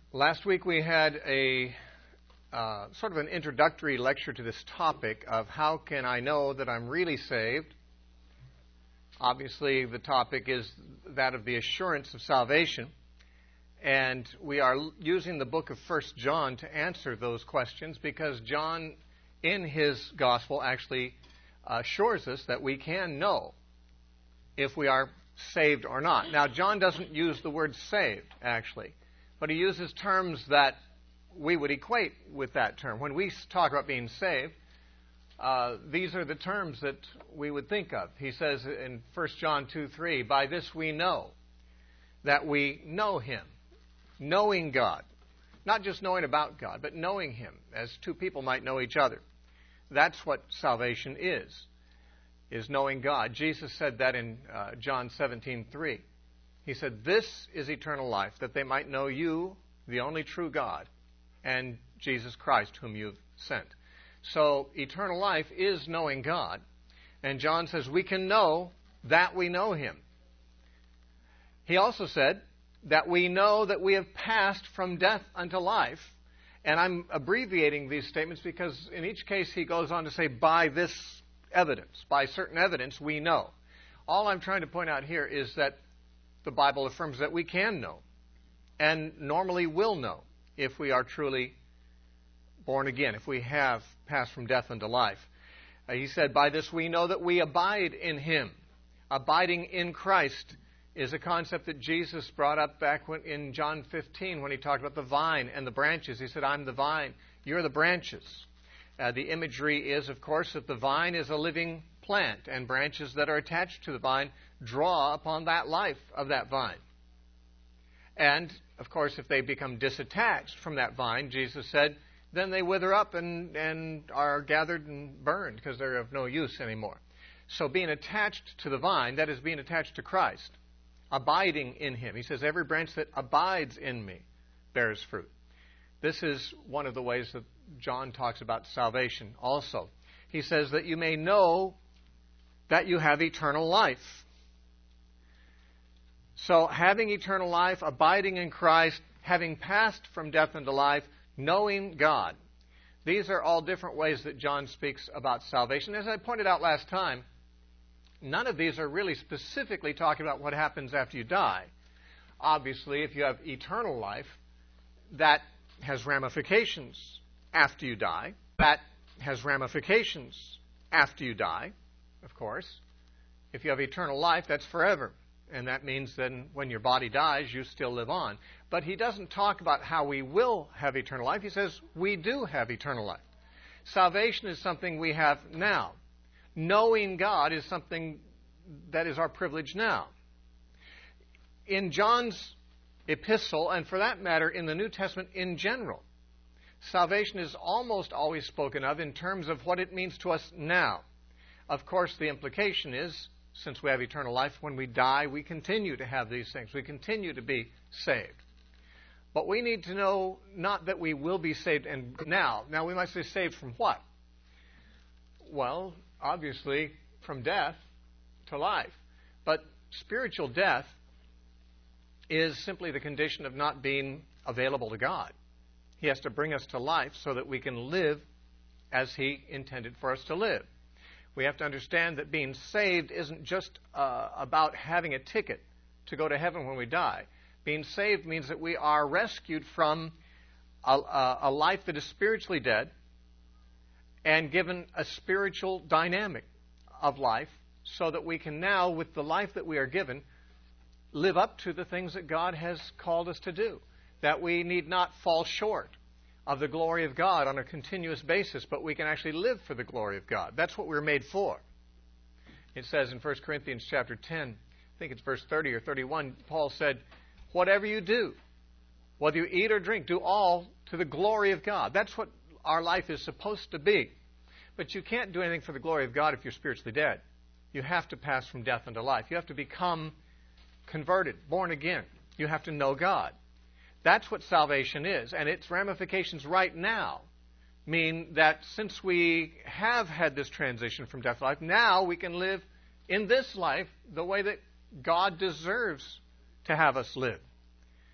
Last week we had a sort of an introductory lecture to this topic of how can I know that I'm really saved. Obviously, the topic is that of the assurance of salvation, and we are using the book of 1 John to answer those questions because John, in his gospel, actually assures us that we can know if we are saved or not. Now, John doesn't use the word saved, actually, but he uses terms that we would equate with that term. When we talk about being saved, these are the terms that we would think of. He says in 1 John 2:3, by this we know that we know Him, knowing God. Not just knowing about God, but knowing Him, as two people might know each other. That's what salvation is knowing God. Jesus said that in John 17:3. He said, this is eternal life, that they might know you, the only true God, and Jesus Christ, whom you've sent. So eternal life is knowing God. And John says we can know that we know Him. He also said that we know that we have passed from death unto life. And I'm abbreviating these statements because in each case he goes on to say, by this evidence, by certain evidence, we know. All I'm trying to point out here is that the Bible affirms that we can know and normally will know if we are truly born again, if we have passed from death unto life. He said, by this we know that we abide in Him. Abiding in Christ is a concept that Jesus brought up back in John 15 when he talked about the vine and the branches. He said, I'm the vine, you're the branches. The imagery is, of course, that the vine is a living plant, and branches that are attached to the vine draw upon that life of that vine. And, of course, if they become disattached from that vine, Jesus said, then they wither up and are gathered and burned because they're of no use anymore. So being attached to the vine, that is being attached to Christ, abiding in Him. He says, every branch that abides in me bears fruit. This is one of the ways that John talks about salvation also. He says that you may know that you have eternal life. So having eternal life, abiding in Christ, having passed from death unto life, knowing God. These are all different ways that John speaks about salvation. As I pointed out last time, none of these are really specifically talking about what happens after you die. Obviously, if you have eternal life, that has ramifications after you die. That has ramifications after you die, of course. If you have eternal life, that's forever. And that means then when your body dies, you still live on. But he doesn't talk about how we will have eternal life. He says we do have eternal life. Salvation is something we have now. Knowing God is something that is our privilege now. In John's epistle, and for that matter in the New Testament in general, salvation is almost always spoken of in terms of what it means to us now. Of course, the implication is, since we have eternal life, when we die, we continue to have these things. We continue to be saved. But we need to know not that we will be saved and now. Now, we might say saved from what? Well, obviously, from death to life. But spiritual death is simply the condition of not being available to God. He has to bring us to life so that we can live as He intended for us to live. We have to understand that being saved isn't just about having a ticket to go to heaven when we die. Being saved means that we are rescued from a life that is spiritually dead and given a spiritual dynamic of life so that we can now, with the life that we are given, live up to the things that God has called us to do. That we need not fall short of the glory of God on a continuous basis, but we can actually live for the glory of God. That's what we're made for. It says in 1 Corinthians chapter 10, I think it's verse 30 or 31, Paul said, whatever you do, whether you eat or drink, do all to the glory of God. That's what our life is supposed to be. But you can't do anything for the glory of God if you're spiritually dead. You have to pass from death unto life. You have to become converted, born again. You have to know God. That's what salvation is, and its ramifications right now mean that since we have had this transition from death to life, now we can live in this life the way that God deserves to have us live.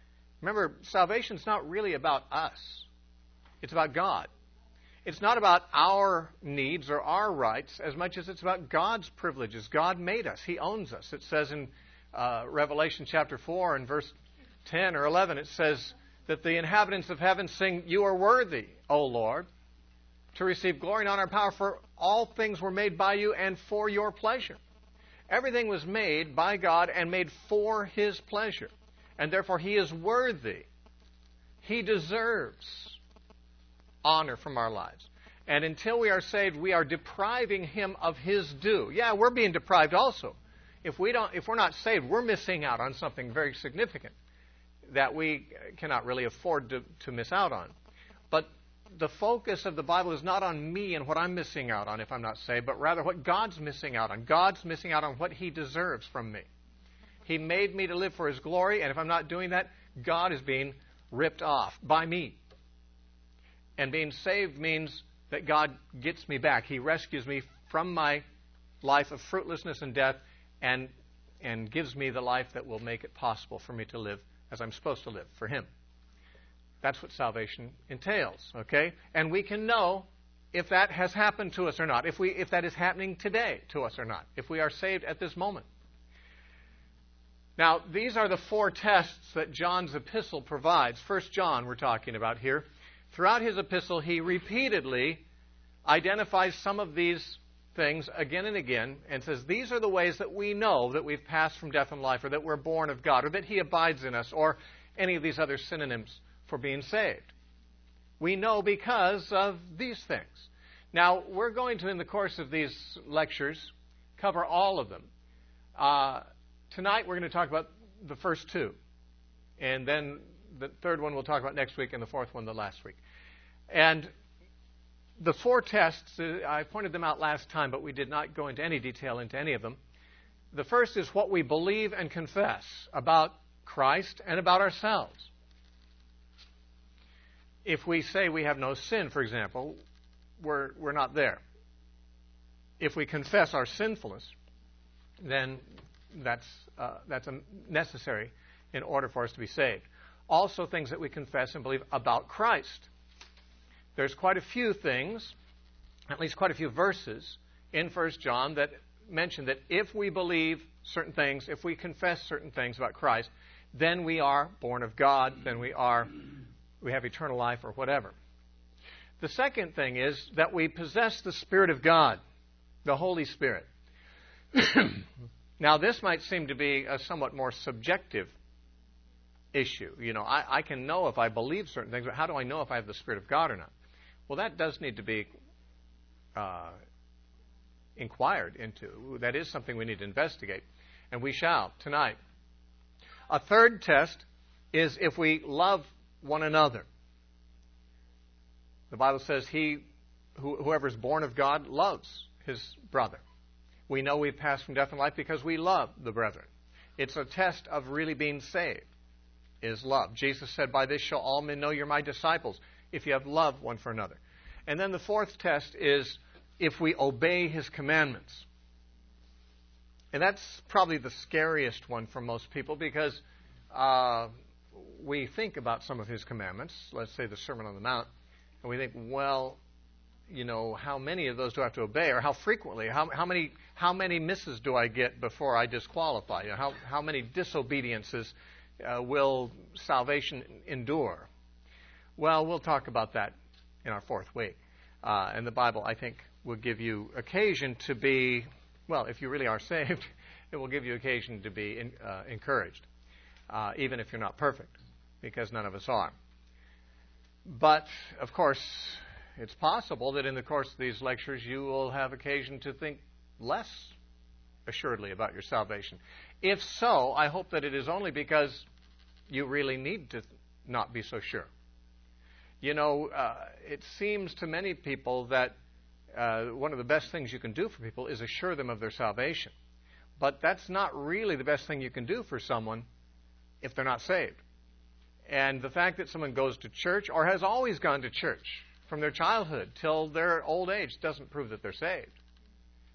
Remember, salvation is not really about us. It's about God. It's not about our needs or our rights as much as it's about God's privileges. God made us. He owns us. It says in Revelation chapter 4 and verse 10 or 11, it says that the inhabitants of heaven sing, "You are worthy, O Lord, to receive glory and honor and power, for all things were made by you and for your pleasure." Everything was made by God and made for His pleasure. And therefore He is worthy. He deserves honor from our lives. And until we are saved, we are depriving Him of His due. Yeah, we're being deprived also. If we're not saved, we're missing out on something very significant that we cannot really afford to miss out on. But the focus of the Bible is not on me and what I'm missing out on if I'm not saved, but rather what God's missing out on. God's missing out on what He deserves from me. He made me to live for His glory, and if I'm not doing that, God is being ripped off by me. And being saved means that God gets me back. He rescues me from my life of fruitlessness and death and gives me the life that will make it possible for me to live as I'm supposed to live, for Him. That's what salvation entails, okay? And we can know if that has happened to us or not, if that is happening today to us or not, if we are saved at this moment. Now, these are the 4 tests that John's epistle provides. 1 John we're talking about here. Throughout his epistle, he repeatedly identifies some of these things again and again and says, these are the ways that we know that we've passed from death and life, or that we're born of God, or that He abides in us, or any of these other synonyms for being saved. We know because of these things. Now, we're going to, in the course of these lectures, cover all of them. Tonight, we're going to talk about the first 2. And then the third one we'll talk about next week, and the fourth one the last week. And the 4 tests, I pointed them out last time, but we did not go into any detail into any of them. The first is what we believe and confess about Christ and about ourselves. If we say we have no sin, for example, we're not there. If we confess our sinfulness, then that's necessary in order for us to be saved. Also, things that we confess and believe about Christ. There's quite a few things, at least quite a few verses in 1 John that mention that if we believe certain things, if we confess certain things about Christ, then we are born of God, then we have eternal life or whatever. The second thing is that we possess the Spirit of God, the Holy Spirit. Now, this might seem to be a somewhat more subjective issue. You know, I can know if I believe certain things, but how do I know if I have the Spirit of God or not? Well, that does need to be inquired into. That is something we need to investigate, and we shall tonight. A third test is if we love one another. The Bible says whoever is born of God loves his brother. We know we've passed from death and life because we love the brethren. It's a test of really being saved, is love. Jesus said, "By this shall all men know you're my disciples, if you have love one for another." And then the fourth test is if we obey His commandments. And that's probably the scariest one for most people because we think about some of His commandments, let's say the Sermon on the Mount, and we think, well, you know, how many of those do I have to obey, or how frequently? How many misses do I get before I disqualify? You know, how many disobediences will salvation endure? Well, we'll talk about that in our fourth week. And the Bible, I think, will give you occasion to be, well, if you really are saved, it will give you occasion to be encouraged, even if you're not perfect, because none of us are. But, of course, it's possible that in the course of these lectures you will have occasion to think less assuredly about your salvation. If so, I hope that it is only because you really need to not be so sure. You know, it seems to many people that one of the best things you can do for people is assure them of their salvation. But that's not really the best thing you can do for someone if they're not saved. And the fact that someone goes to church or has always gone to church from their childhood till their old age doesn't prove that they're saved.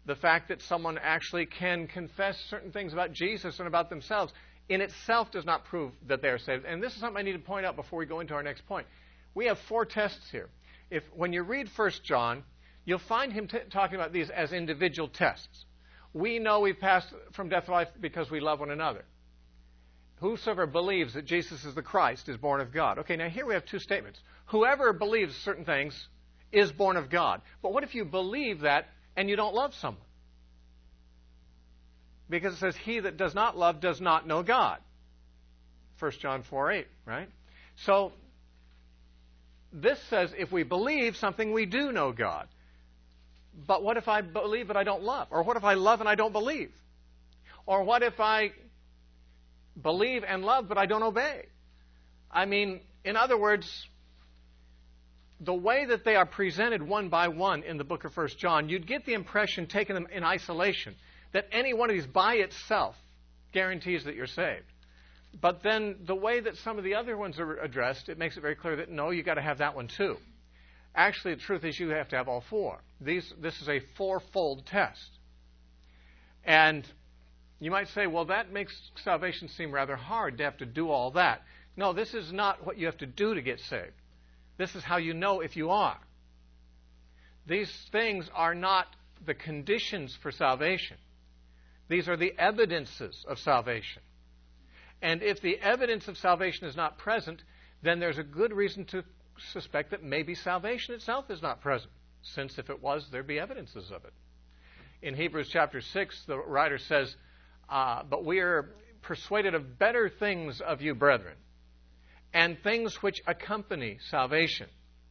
The fact that someone actually can confess certain things about Jesus and about themselves in itself does not prove that they are saved. And this is something I need to point out before we go into our next point. We have 4 tests here. When you read 1 John, you'll find him talking about these as individual tests. We know we've passed from death to life because we love one another. Whosoever believes that Jesus is the Christ is born of God. Okay, now here we have 2 statements. Whoever believes certain things is born of God. But what if you believe that and you don't love someone? Because it says, he that does not love does not know God. 1 John 4:8, right? So, this says if we believe something, we do know God. But what if I believe but I don't love? Or what if I love and I don't believe? Or what if I believe and love but I don't obey? I mean, in other words, the way that they are presented one by one in the book of 1 John, you'd get the impression, taking them in isolation, that any one of these by itself guarantees that you're saved. But then the way that some of the other ones are addressed, it makes it very clear that no, you've got to have that one too. Actually, the truth is you have to have all 4. This is a 4-fold test. And you might say, well, that makes salvation seem rather hard to have to do all that. No, this is not what you have to do to get saved. This is how you know if you are. These things are not the conditions for salvation. These are the evidences of salvation. And if the evidence of salvation is not present, then there's a good reason to suspect that maybe salvation itself is not present, since if it was, there'd be evidences of it. In Hebrews chapter 6, the writer says, but we are persuaded of better things of you, brethren, and things which accompany salvation.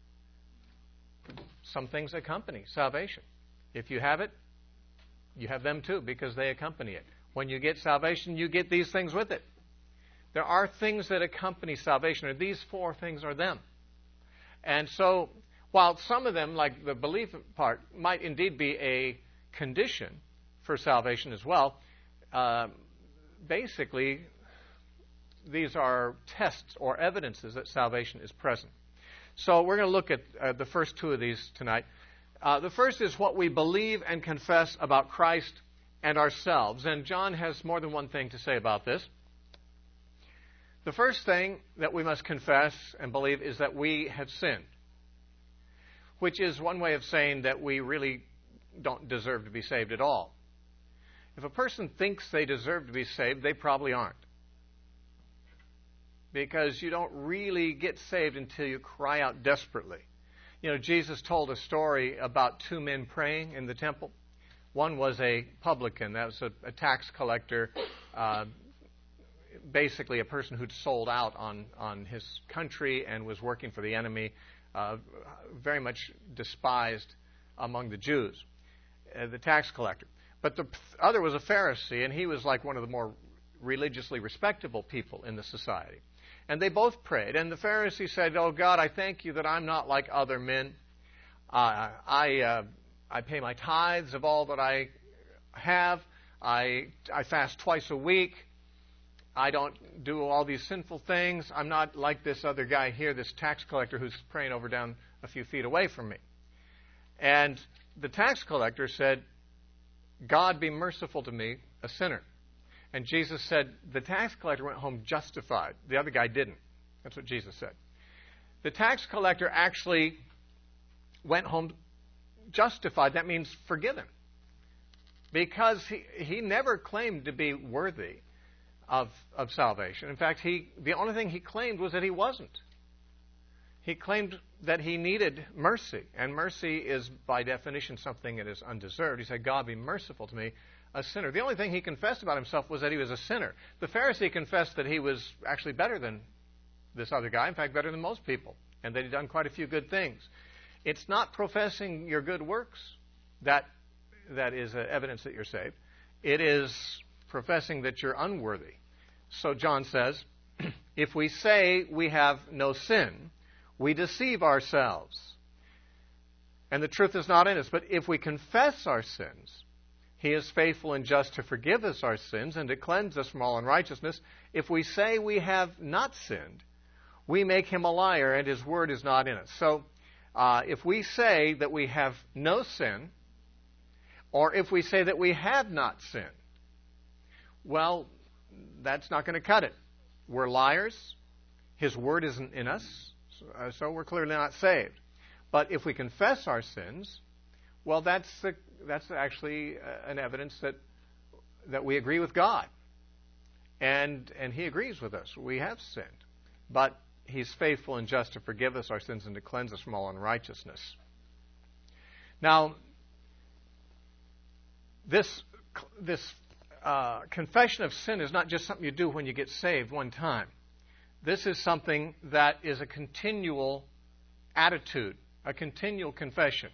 Some things accompany salvation. If you have it, you have them too, because they accompany it. When you get salvation, you get these things with it. There are things that accompany salvation, and these 4 things are them. And so, while some of them, like the belief part, might indeed be a condition for salvation as well, basically, these are tests or evidences that salvation is present. So we're going to look at the first 2 of these tonight. The first is what we believe and confess about Christ and ourselves. And John has more than one thing to say about this. The first thing that we must confess and believe is that we have sinned, which is one way of saying that we really don't deserve to be saved at all. If a person thinks they deserve to be saved, they probably aren't. Because you don't really get saved until you cry out desperately. You know, Jesus told a story about 2 men praying in the temple. One was a publican, that was a tax collector, basically a person who'd sold out on his country and was working for the enemy, very much despised among the Jews, the tax collector. But the other was a Pharisee, and he was like one of the more religiously respectable people in the society. And they both prayed. And the Pharisee said, "Oh God, I thank you that I'm not like other men. I pay my tithes of all that I have. I fast twice a week. I don't do all these sinful things. I'm not like this other guy here, this tax collector who's praying over down a few feet away from me." And the tax collector said, "God be merciful to me, a sinner." And Jesus said, the tax collector went home justified. The other guy didn't. That's what Jesus said. The tax collector actually went home justified. That means forgiven. Because he never claimed to be worthy of salvation. In fact, the only thing he claimed was that he wasn't. He claimed that he needed mercy. And mercy is, by definition, something that is undeserved. He said, "God be merciful to me, a sinner." The only thing he confessed about himself was that he was a sinner. The Pharisee confessed that he was actually better than this other guy, in fact, better than most people, and that he'd done quite a few good things. It's not professing your good works that is evidence that you're saved. It is professing that you're unworthy. So John says, if we say we have no sin, we deceive ourselves, and the truth is not in us. But if we confess our sins, He is faithful and just to forgive us our sins and to cleanse us from all unrighteousness. If we say we have not sinned, we make Him a liar, and His word is not in us. So if we say that we have no sin, Or if we say that we have not sinned, well, that's not going to cut it. We're liars. His word isn't in us, so we're clearly not saved. But if we confess our sins, well, that's actually an evidence that we agree with God. And He agrees with us. We have sinned. But He's faithful and just to forgive us our sins and to cleanse us from all unrighteousness. Now, this confession of sin is not just something you do when you get saved one time. This is something that is a continual attitude, a continual confession.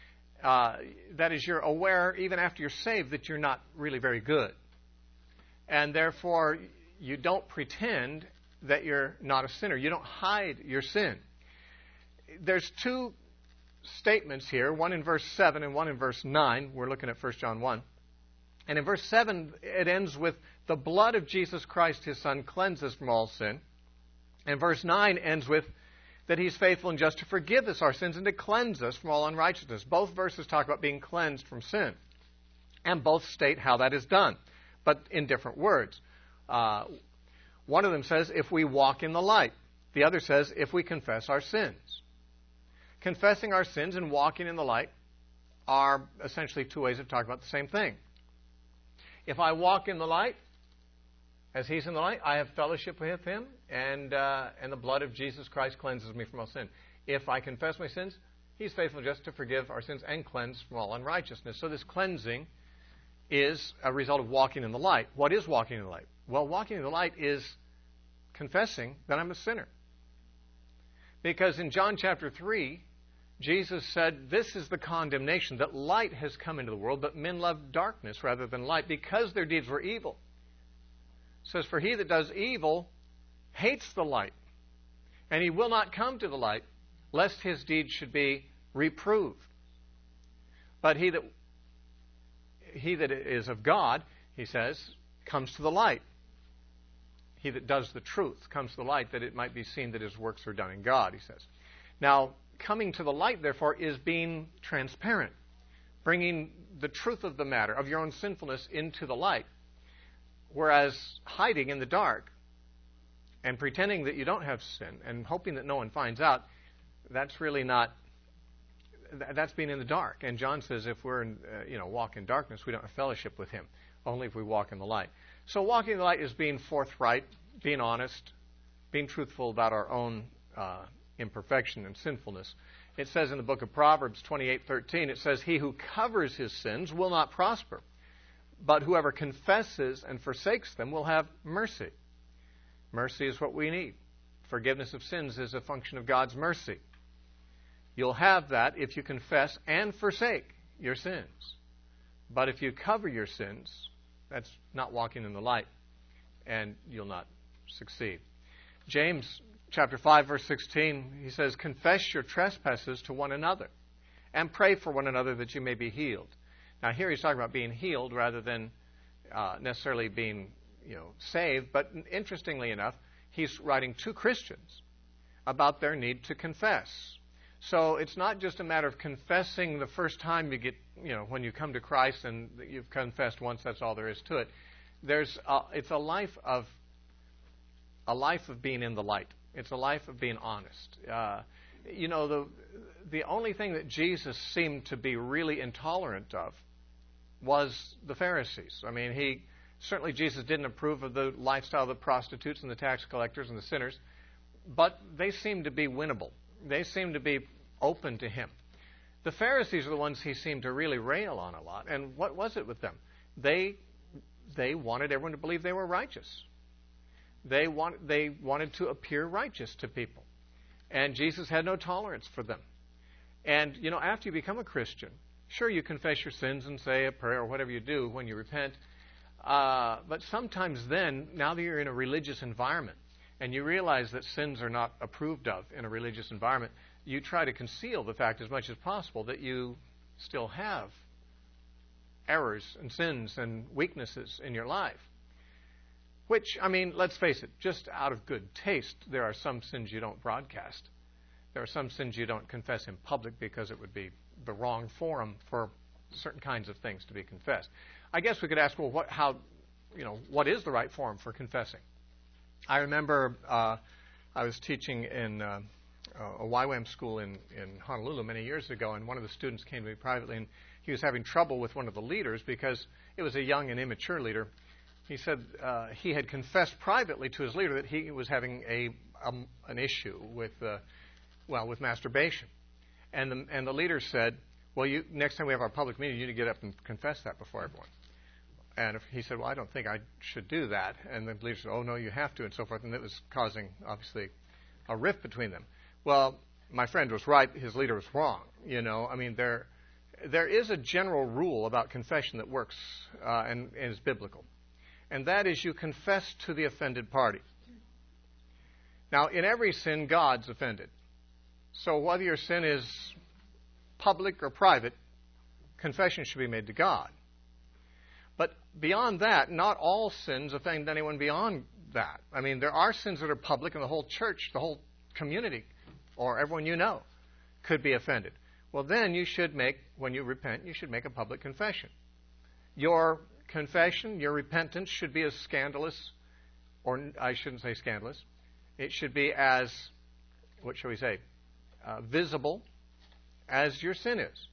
That is, you're aware, even after you're saved, that you're not really very good. And therefore, you don't pretend that you're not a sinner. You don't hide your sin. There's two statements here, one in verse 7 and one in verse 9. We're looking at 1 John 1. And in verse 7, it ends with, the blood of Jesus Christ, His Son, cleanses from all sin. And verse 9 ends with, that He's faithful and just to forgive us our sins and to cleanse us from all unrighteousness. Both verses talk about being cleansed from sin. And both state how that is done, but in different words. One of them says, if we walk in the light. The other says, if we confess our sins. Confessing our sins and walking in the light are essentially two ways of talking about the same thing. If I walk in the light, as He's in the light, I have fellowship with Him, and the blood of Jesus Christ cleanses me from all sin. If I confess my sins, He's faithful and just to forgive our sins and cleanse from all unrighteousness. So this cleansing is a result of walking in the light. What is walking in the light? Well, walking in the light is confessing that I'm a sinner. Because in John chapter 3, Jesus said, this is the condemnation, that light has come into the world, but men love darkness rather than light because their deeds were evil. It says, for he that does evil hates the light, and he will not come to the light, lest his deeds should be reproved. But he that is of God, he says, comes to the light. He that does the truth comes to the light, that it might be seen that his works are done in God, he says. Now, coming to the light, therefore, is being transparent, bringing the truth of the matter, of your own sinfulness, into the light. Whereas hiding in the dark and pretending that you don't have sin and hoping that no one finds out, that's really not, that's being in the dark. And John says if we're walk in darkness, we don't have fellowship with Him, only if we walk in the light. So walking in the light is being forthright, being honest, being truthful about our own imperfection and sinfulness. It says in the book of Proverbs 28:13, it says, he who covers his sins will not prosper, but whoever confesses and forsakes them will have mercy. Mercy is what we need. Forgiveness of sins is a function of God's mercy. You'll have that if you confess and forsake your sins. But if you cover your sins, that's not walking in the light, and you'll not succeed. James chapter 5, verse 16, he says, confess your trespasses to one another and pray for one another that you may be healed. Now, here he's talking about being healed rather than necessarily being, saved. But interestingly enough, he's writing to Christians about their need to confess. So it's not just a matter of confessing the first time you get, when you come to Christ and you've confessed once, that's all there is to it. It's a life of being in the light. It's a life of being honest. The only thing that Jesus seemed to be really intolerant of was the Pharisees. I mean, Jesus didn't approve of the lifestyle of the prostitutes and the tax collectors and the sinners, but they seemed to be winnable. They seemed to be open to Him. The Pharisees are the ones He seemed to really rail on a lot. And what was it with them? They wanted everyone to believe they were righteous. They wanted to appear righteous to people. And Jesus had no tolerance for them. And, after you become a Christian, sure, you confess your sins and say a prayer or whatever you do when you repent. But sometimes then, now that you're in a religious environment and you realize that sins are not approved of in a religious environment, you try to conceal the fact as much as possible that you still have errors and sins and weaknesses in your life. Which, let's face it, just out of good taste, there are some sins you don't broadcast. There are some sins you don't confess in public because it would be the wrong forum for certain kinds of things to be confessed. I guess we could ask, well, what is the right form for confessing? I remember I was teaching in a YWAM school in Honolulu many years ago, and one of the students came to me privately, and he was having trouble with one of the leaders because it was a young and immature leader. He said he had confessed privately to his leader that he was having an issue with masturbation, and the leader said, "Well, next time we have our public meeting, you need to get up and confess that before everyone." And he said, "Well, I don't think I should do that." And the leader said, "Oh, no, you have to," and so forth. And it was causing, obviously, a rift between them. Well, my friend was right. His leader was wrong. I mean, there is a general rule about confession that works and is biblical. And that is you confess to the offended party. Now, in every sin, God's offended. So whether your sin is public or private, confession should be made to God. But beyond that, not all sins offend anyone beyond that. I mean, there are sins that are public, and the whole church, the whole community, or everyone you know, could be offended. Well, then when you repent, you should make a public confession. Your confession, your repentance should be as scandalous, or I shouldn't say scandalous. It should be as, what shall we say, visible as your sin is.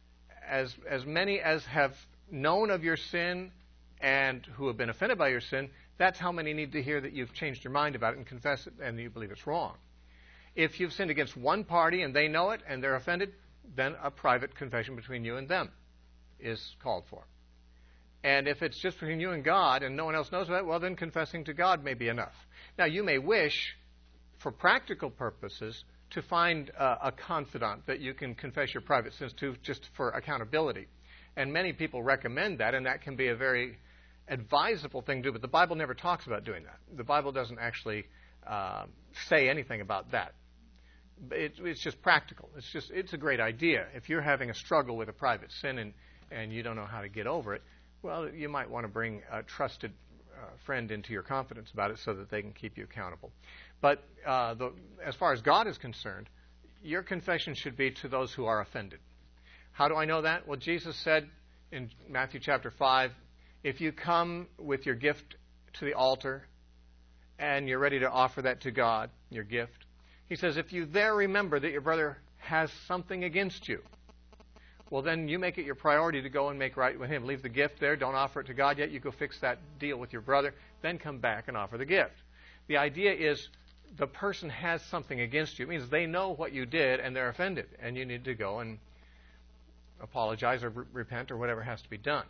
As many as have known of your sin and who have been offended by your sin, that's how many need to hear that you've changed your mind about it and confess it and you believe it's wrong. If you've sinned against one party and they know it and they're offended, then a private confession between you and them is called for. And if it's just between you and God and no one else knows about it, well, then confessing to God may be enough. Now, you may wish, for practical purposes, to find a confidant that you can confess your private sins to just for accountability. And many people recommend that, and that can be a very advisable thing to do. But the Bible never talks about doing that. The Bible doesn't actually say anything about that. It's just practical. It's a great idea. If you're having a struggle with a private sin and you don't know how to get over it, well, you might want to bring a trusted friend into your confidence about it so that they can keep you accountable. But as far as God is concerned, your confession should be to those who are offended. How do I know that? Well, Jesus said in Matthew chapter 5, if you come with your gift to the altar and you're ready to offer that to God, your gift, he says, if you there remember that your brother has something against you, well, then you make it your priority to go and make right with him. Leave the gift there. Don't offer it to God yet. You go fix that deal with your brother. Then come back and offer the gift. The idea is the person has something against you. It means they know what you did and they're offended. And you need to go and apologize or repent or whatever has to be done.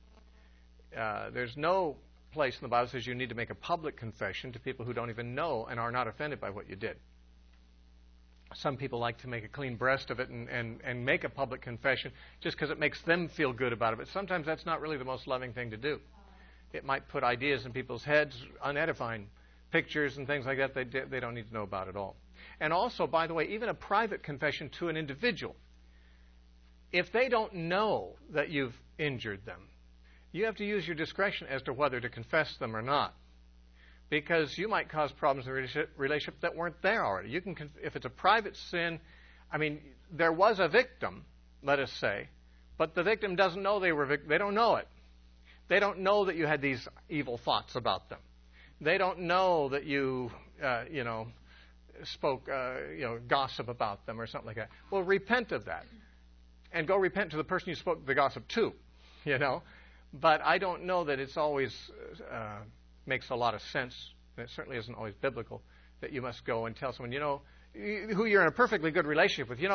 There's no place in the Bible that says you need to make a public confession to people who don't even know and are not offended by what you did. Some people like to make a clean breast of it and make a public confession just because it makes them feel good about it. But sometimes that's not really the most loving thing to do. It might put ideas in people's heads, unedifying pictures and things like that they don't need to know about at all. And also, by the way, even a private confession to an individual, if they don't know that you've injured them, you have to use your discretion as to whether to confess them or not. Because you might cause problems in a relationship that weren't there already. If it's a private sin, I mean, there was a victim, let us say, but the victim doesn't know they don't know it. They don't know that you had these evil thoughts about them. They don't know that you, spoke, gossip about them or something like that. Well, repent of that, and go repent to the person you spoke the gossip to, But I don't know that it's always makes a lot of sense, and it certainly isn't always biblical, that you must go and tell someone, who you're in a perfectly good relationship with.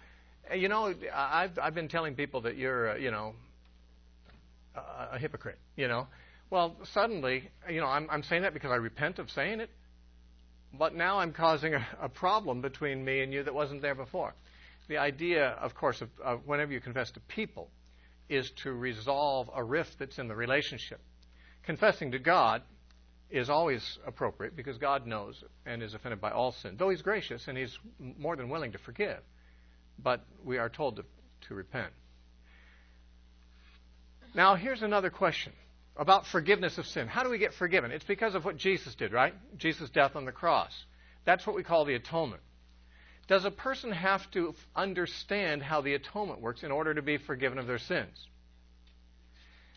I've been telling people that you're, a hypocrite. Well, suddenly, I'm saying that because I repent of saying it, but now I'm causing a problem between me and you that wasn't there before. The idea, of course, of whenever you confess to people, is to resolve a rift that's in the relationship. Confessing to God is always appropriate because God knows and is offended by all sin, though He's gracious and He's more than willing to forgive. But we are told to repent. Now, here's another question about forgiveness of sin. How do we get forgiven? It's because of what Jesus did, right? Jesus' death on the cross. That's what we call the atonement. Does a person have to understand how the atonement works in order to be forgiven of their sins?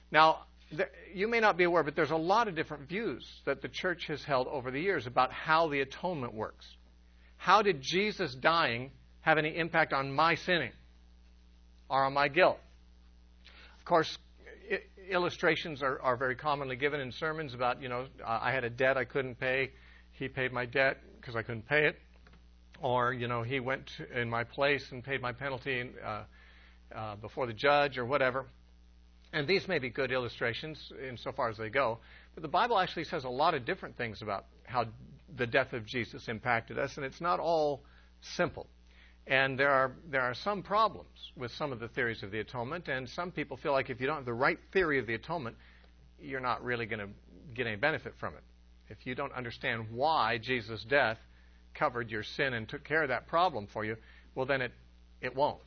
Now, you may not be aware, but there's a lot of different views that the church has held over the years about how the atonement works. How did Jesus dying have any impact on my sinning or on my guilt? Of course, illustrations are very commonly given in sermons about, I had a debt I couldn't pay. He paid my debt because I couldn't pay it. Or, he went in my place and paid my penalty before the judge or whatever. And these may be good illustrations insofar as they go. But the Bible actually says a lot of different things about how the death of Jesus impacted us, and it's not all simple. And there are some problems with some of the theories of the atonement, and some people feel like if you don't have the right theory of the atonement, you're not really going to get any benefit from it. If you don't understand why Jesus' death covered your sin and took care of that problem for you, well, then it won't.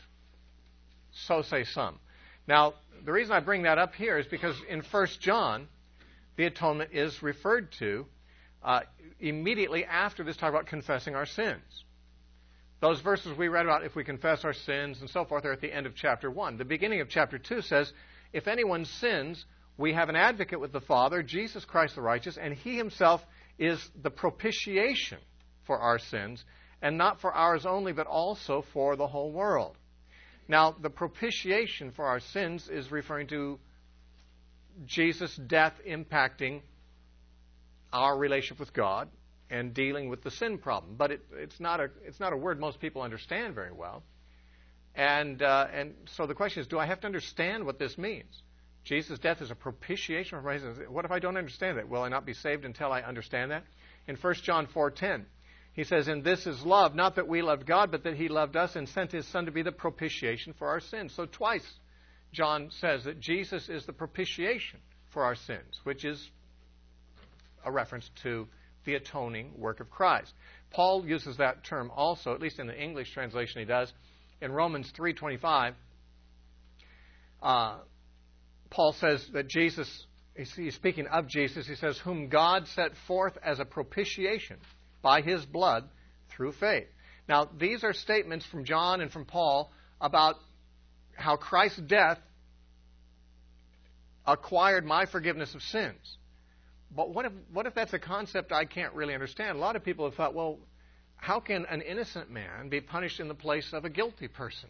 So say some. Now, the reason I bring that up here is because in 1 John, the atonement is referred to immediately after this talk about confessing our sins. Those verses we read about, if we confess our sins and so forth, are at the end of chapter 1. The beginning of chapter 2 says, if anyone sins, we have an advocate with the Father, Jesus Christ the righteous, and he himself is the propitiation for our sins, and not for ours only, but also for the whole world. Now, the propitiation for our sins is referring to Jesus' death impacting our relationship with God and dealing with the sin problem. But it's not a word most people understand very well. And so the question is, do I have to understand what this means? Jesus' death is a propitiation for my sins. What if I don't understand that? Will I not be saved until I understand that? In 1 John 4:10, he says, and this is love, not that we loved God, but that he loved us and sent his Son to be the propitiation for our sins. So twice John says that Jesus is the propitiation for our sins, which is a reference to the atoning work of Christ. Paul uses that term also, at least in the English translation he does. In Romans 3:25, Paul says that Jesus, he's speaking of Jesus, he says, whom God set forth as a propitiation by his blood through faith. Now, these are statements from John and from Paul about how Christ's death acquired my forgiveness of sins. But what if that's a concept I can't really understand? A lot of people have thought, well, how can an innocent man be punished in the place of a guilty person?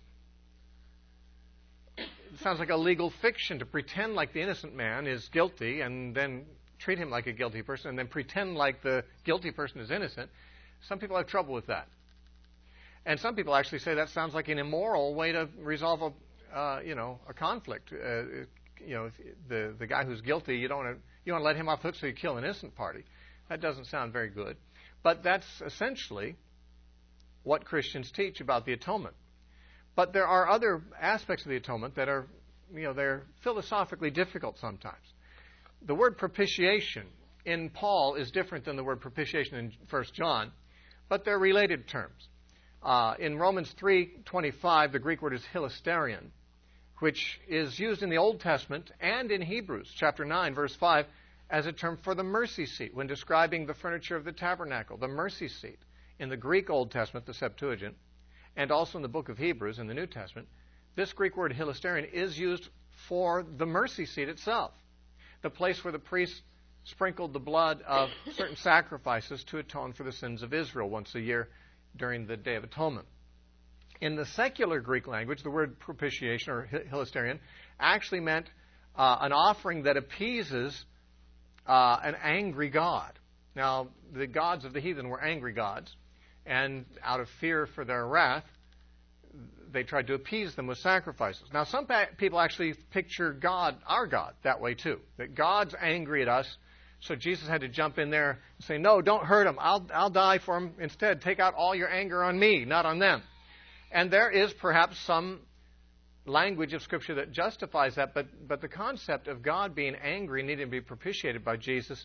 It sounds like a legal fiction to pretend like the innocent man is guilty and then treat him like a guilty person and then pretend like the guilty person is innocent. Some people have trouble with that. And some people actually say that sounds like an immoral way to resolve a conflict. If the guy who's guilty, you don't want to let him off the hook, so you kill an innocent party. That doesn't sound very good. But that's essentially what Christians teach about the atonement. But there are other aspects of the atonement that are, they're philosophically difficult sometimes. The word propitiation in Paul is different than the word propitiation in 1 John, but they're related terms. In Romans 3:25, the Greek word is hilasterion, which is used in the Old Testament and in Hebrews chapter 9, verse 5, as a term for the mercy seat when describing the furniture of the tabernacle, the mercy seat. In the Greek Old Testament, the Septuagint, and also in the book of Hebrews in the New Testament, this Greek word hilasterion is used for the mercy seat itself, the place where the priest sprinkled the blood of certain sacrifices to atone for the sins of Israel once a year during the Day of Atonement. In the secular Greek language, the word propitiation or hilasterion actually meant an offering that appeases an angry God. Now, the gods of the heathen were angry gods, and out of fear for their wrath, they tried to appease them with sacrifices. Now, some people actually picture God, our God, that way too. That God's angry at us, so Jesus had to jump in there and say, no, don't hurt him. I'll die for him instead. Take out all your anger on me, not on them. And there is perhaps some language of Scripture that justifies that, but the concept of God being angry and needing to be propitiated by Jesus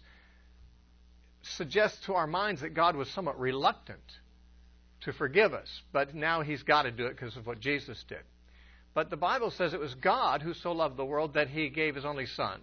suggests to our minds that God was somewhat reluctant to forgive us, but now he's got to do it because of what Jesus did. But the Bible says it was God who so loved the world that he gave his only Son.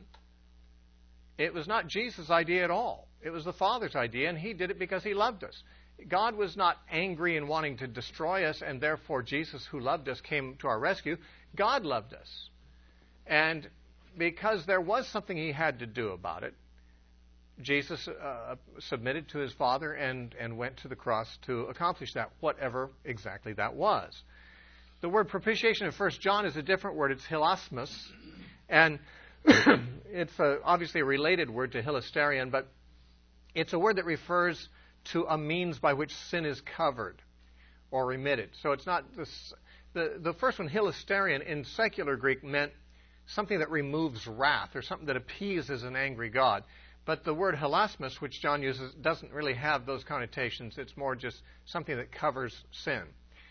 It was not Jesus' idea at all. It was the Father's idea, and he did it because he loved us. God was not angry and wanting to destroy us, and therefore Jesus, who loved us, came to our rescue. God loved us. And because there was something he had to do about it, Jesus submitted to his Father and went to the cross to accomplish that, whatever exactly that was. The word propitiation in 1 John is a different word. It's hilasmos, and it's obviously a related word to hilasterion, but it's a word that refers to a means by which sin is covered or remitted. So it's not this. The first one, hilasterion, in secular Greek meant something that removes wrath or something that appeases an angry God. But the word hilasmos, which John uses, doesn't really have those connotations. It's more just something that covers sin.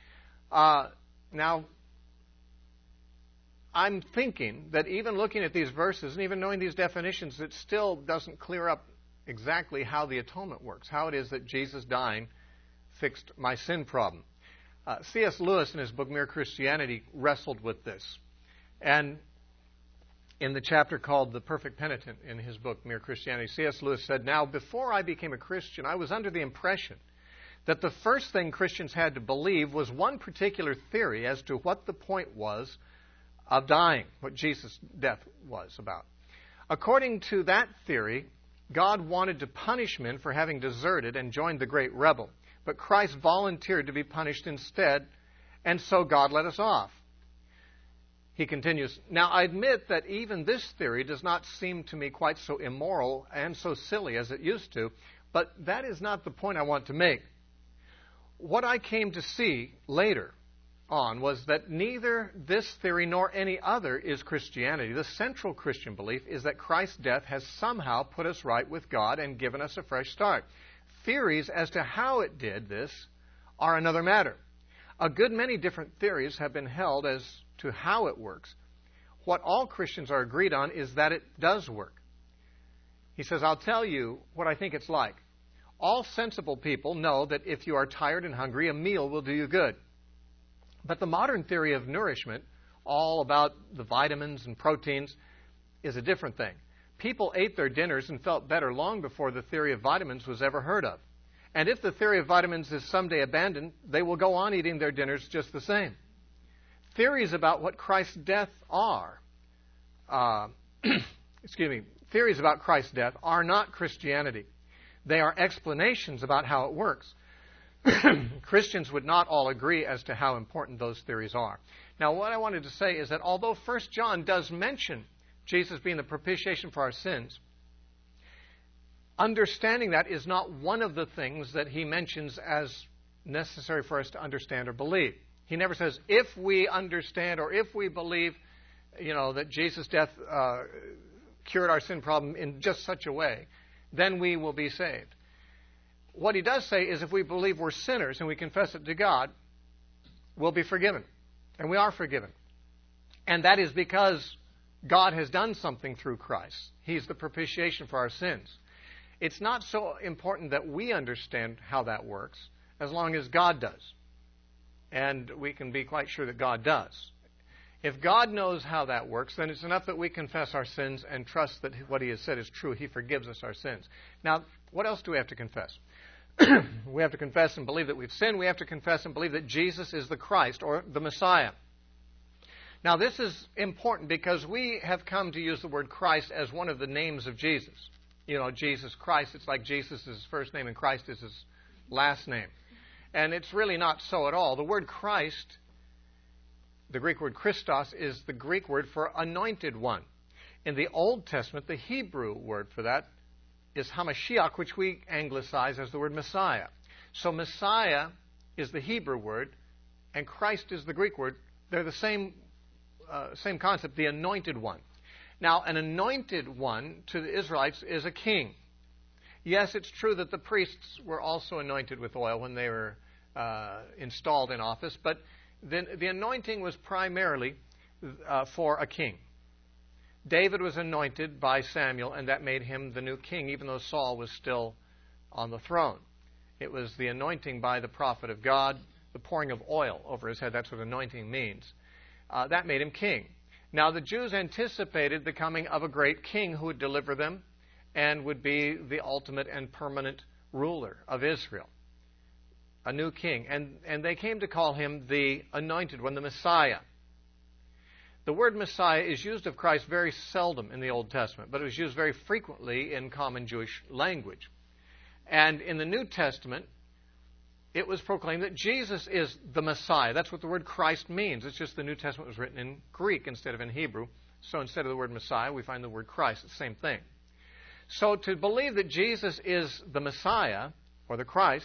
Now, I'm thinking that even looking at these verses and even knowing these definitions, it still doesn't clear up exactly how the atonement works, how it is that Jesus dying fixed my sin problem. C.S. Lewis, in his book Mere Christianity, wrestled with this. And in the chapter called The Perfect Penitent in his book Mere Christianity, C.S. Lewis said, "Now, before I became a Christian, I was under the impression that the first thing Christians had to believe was one particular theory as to what the point was of dying, what Jesus' death was about. According to that theory, God wanted to punish men for having deserted and joined the great rebel, but Christ volunteered to be punished instead, and so God let us off." He continues, "Now, I admit that even this theory does not seem to me quite so immoral and so silly as it used to, but that is not the point I want to make. What I came to see later on was that neither this theory nor any other is Christianity. The central Christian belief is that Christ's death has somehow put us right with God and given us a fresh start. Theories as to how it did this are another matter. A good many different theories have been held as to how it works. What all Christians are agreed on is that it does work." He says, "I'll tell you what I think it's like. All sensible people know that if you are tired and hungry, a meal will do you good. But the modern theory of nourishment, all about the vitamins and proteins, is a different thing. People ate their dinners and felt better long before the theory of vitamins was ever heard of. And if the theory of vitamins is someday abandoned, they will go on eating their dinners just the same. Theories about what Christ's death theories about Christ's death are not Christianity. They are explanations about how it works. Christians would not all agree as to how important those theories are." Now, what I wanted to say is that although 1 John does mention Jesus being the propitiation for our sins, understanding that is not one of the things that he mentions as necessary for us to understand or believe. He never says, if we understand or if we believe, that Jesus' death cured our sin problem in just such a way, then we will be saved. What he does say is if we believe we're sinners and we confess it to God, we'll be forgiven. And we are forgiven. And that is because God has done something through Christ. He's the propitiation for our sins. It's not so important that we understand how that works as long as God does. And we can be quite sure that God does. If God knows how that works, then it's enough that we confess our sins and trust that what he has said is true. He forgives us our sins. Now, what else do we have to confess? We have to confess and believe that we've sinned. We have to confess and believe that Jesus is the Christ or the Messiah. Now, this is important because we have come to use the word Christ as one of the names of Jesus. Jesus Christ, it's like Jesus is his first name and Christ is his last name. And it's really not so at all. The word Christ, the Greek word Christos, is the Greek word for anointed one. In the Old Testament, the Hebrew word for that is Hamashiach, which we anglicize as the word Messiah. So Messiah is the Hebrew word, and Christ is the Greek word. They're the same concept, the anointed one. Now, an anointed one to the Israelites is a king. Yes, it's true that the priests were also anointed with oil when they were installed in office, but the anointing was primarily for a king. David was anointed by Samuel, and that made him the new king, even though Saul was still on the throne. It was the anointing by the prophet of God, the pouring of oil over his head. That's what anointing means. That made him king. Now, the Jews anticipated the coming of a great king who would deliver them and would be the ultimate and permanent ruler of Israel, a new king. And they came to call him the anointed one, the Messiah. The word Messiah is used of Christ very seldom in the Old Testament, but it was used very frequently in common Jewish language. And in the New Testament, it was proclaimed that Jesus is the Messiah. That's what the word Christ means. It's just the New Testament was written in Greek instead of in Hebrew. So instead of the word Messiah, we find the word Christ. It's the same thing. So to believe that Jesus is the Messiah, or the Christ,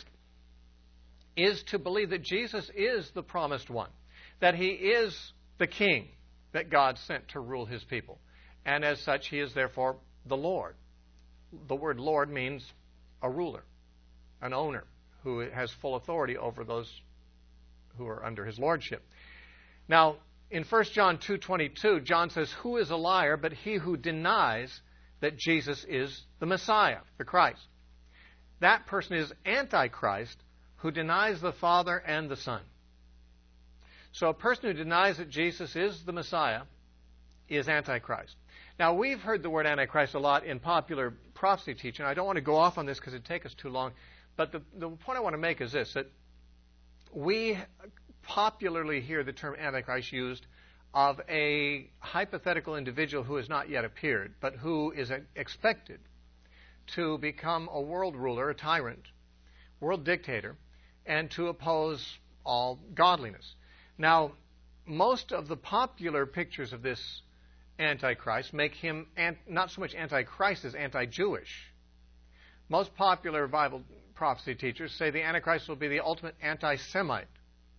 is to believe that Jesus is the promised one, that he is the king that God sent to rule his people. And as such, he is therefore the Lord. The word Lord means a ruler, an owner, who has full authority over those who are under his lordship. Now, in 1 John 2:22, John says, "Who is a liar but he who denies that Jesus is the Messiah, the Christ?" That person is Antichrist, who denies the Father and the Son. So a person who denies that Jesus is the Messiah is Antichrist. Now, we've heard the word Antichrist a lot in popular prophecy teaching. I don't want to go off on this because it'd take us too long. But the point I want to make is this, that we popularly hear the term Antichrist used of a hypothetical individual who has not yet appeared, but who is expected to become a world ruler, a tyrant, world dictator, and to oppose all godliness. Now, most of the popular pictures of this Antichrist make him not so much Antichrist as anti-Jewish. Most popular Bible prophecy teachers say the Antichrist will be the ultimate anti-Semite.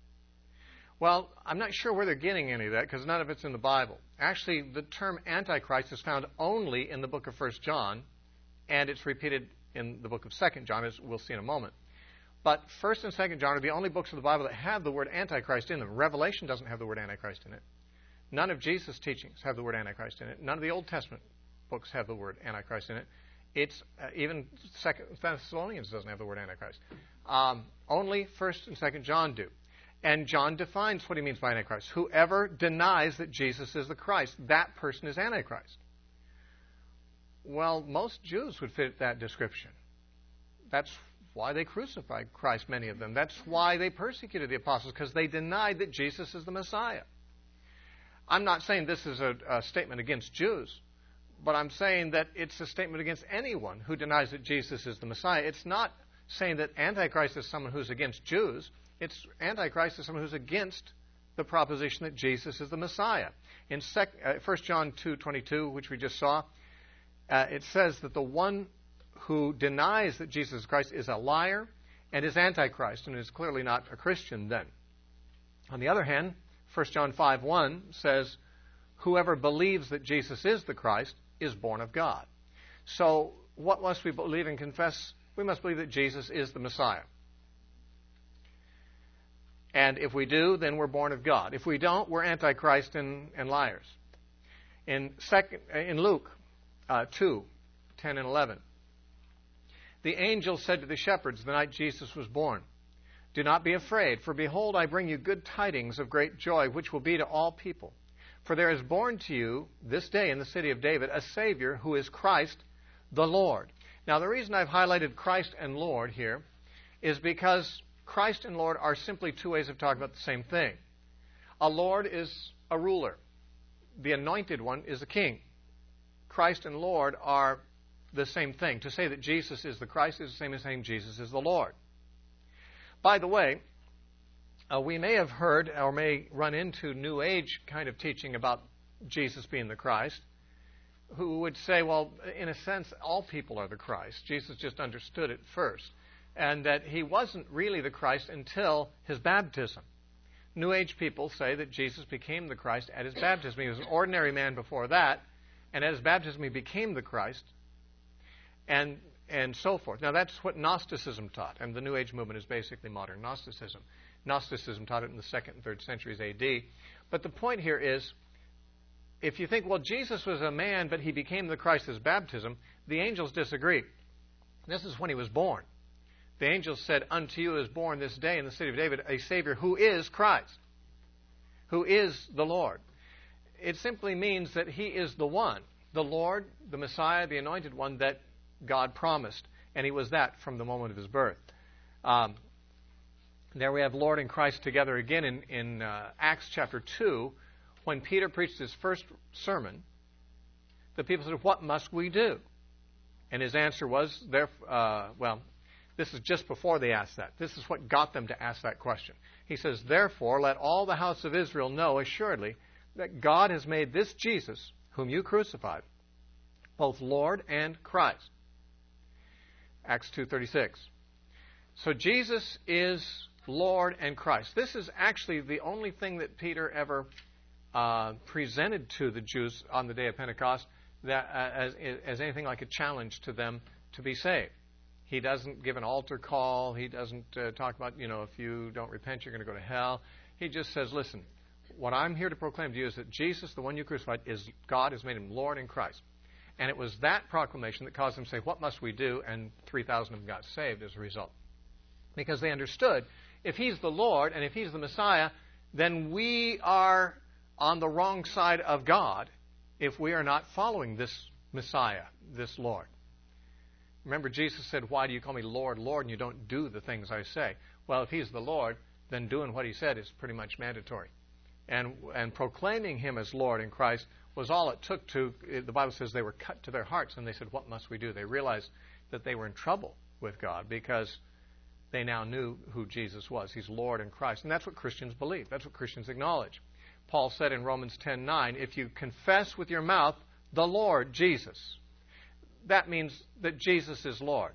Well, I'm not sure where they're getting any of that because none of it's in the Bible. Actually, the term Antichrist is found only in the book of 1 John, and it's repeated in the book of 2 John, as we'll see in a moment. But 1 and 2 John are the only books of the Bible that have the word Antichrist in them. Revelation doesn't have the word Antichrist in it. None of Jesus' teachings have the word Antichrist in it. None of the Old Testament books have the word Antichrist in it. It's even 2 Thessalonians doesn't have the word Antichrist. Only 1 and 2 John do. And John defines what he means by Antichrist. Whoever denies that Jesus is the Christ, that person is Antichrist. Well, most Jews would fit that description. That's why they crucified Christ, many of them. That's why they persecuted the apostles, because they denied that Jesus is the Messiah. I'm not saying this is a statement against Jews, but I'm saying that it's a statement against anyone who denies that Jesus is the Messiah. It's not saying that Antichrist is someone who's against Jews. It's Antichrist is someone who's against the proposition that Jesus is the Messiah. In 1 John 2:22, which we just saw, it says that the one who denies that Jesus Christ is a liar and is Antichrist and is clearly not a Christian then. On the other hand, 1 John 5:1 says, whoever believes that Jesus is the Christ is born of God. So what must we believe and confess? We must believe that Jesus is the Messiah. And if we do, then we're born of God. If we don't, we're Antichrist and liars. In Luke 2:10 and 11, the angel said to the shepherds the night Jesus was born, "Do not be afraid, for behold, I bring you good tidings of great joy, which will be to all people. For there is born to you this day in the city of David a Savior who is Christ the Lord." Now, the reason I've highlighted Christ and Lord here is because Christ and Lord are simply two ways of talking about the same thing. A Lord is a ruler. The anointed one is a king. Christ and Lord are the same thing. To say that Jesus is the Christ is the same as saying Jesus is the Lord. By the way, we may have heard or may run into New Age kind of teaching about Jesus being the Christ, who would say, well, in a sense, all people are the Christ. Jesus just understood it first, and that he wasn't really the Christ until his baptism. New Age people say that Jesus became the Christ at his baptism. He was an ordinary man before that, and at his baptism he became the Christ, and so forth. Now, that's what Gnosticism taught, and the New Age movement is basically modern Gnosticism. Gnosticism taught it in the 2nd and 3rd centuries A.D. But the point here is, if you think, well, Jesus was a man, but he became the Christ at his baptism, the angels disagree. This is when he was born. The angels said, unto you is born this day in the city of David a Savior who is Christ, who is the Lord. It simply means that he is the one, the Lord, the Messiah, the anointed one that God promised, and he was that from the moment of his birth. There we have Lord and Christ together again in Acts chapter 2, When Peter preached his first sermon, the people said, "What must we do?" And his answer was, this is just before they asked that. This is what got them to ask that question. He says, "Therefore, let all the house of Israel know assuredly that God has made this Jesus, whom you crucified, both Lord and Christ." Acts 2:36. So Jesus is Lord and Christ. This is actually the only thing that Peter ever presented to the Jews on the day of Pentecost that as anything like a challenge to them to be saved. He doesn't give an altar call. He doesn't talk about, if you don't repent, you're going to go to hell. He just says, listen, what I'm here to proclaim to you is that Jesus, the one you crucified, is God has made him Lord and Christ. And it was that proclamation that caused them to say, what must we do? And 3,000 of them got saved as a result. Because they understood, if he's the Lord and if he's the Messiah, then we are on the wrong side of God if we are not following this Messiah, this Lord. Remember, Jesus said, "Why do you call me Lord, Lord, and you don't do the things I say?" Well, if he's the Lord, then doing what he said is pretty much mandatory. And proclaiming him as Lord in Christ was all it took to, the Bible says they were cut to their hearts, and they said, "What must we do?" They realized that they were in trouble with God because they now knew who Jesus was. He's Lord in Christ. And that's what Christians believe. That's what Christians acknowledge. Paul said in Romans 10:9, if you confess with your mouth the Lord Jesus, that means that Jesus is Lord.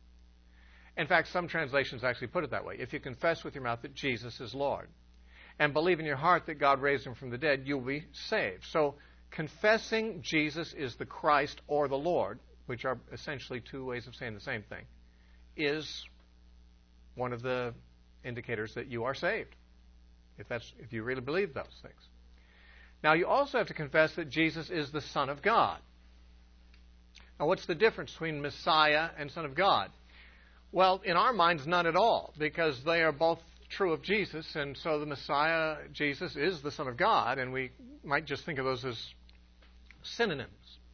In fact, some translations actually put it that way. If you confess with your mouth that Jesus is Lord and believe in your heart that God raised him from the dead, you'll be saved. So confessing Jesus is the Christ or the Lord, which are essentially two ways of saying the same thing, is one of the indicators that you are saved, if you really believe those things. Now, you also have to confess that Jesus is the Son of God. Now, what's the difference between Messiah and Son of God? Well, in our minds, none at all, because they are both true of Jesus, and so the Messiah, Jesus, is the Son of God, and we might just think of those as synonyms.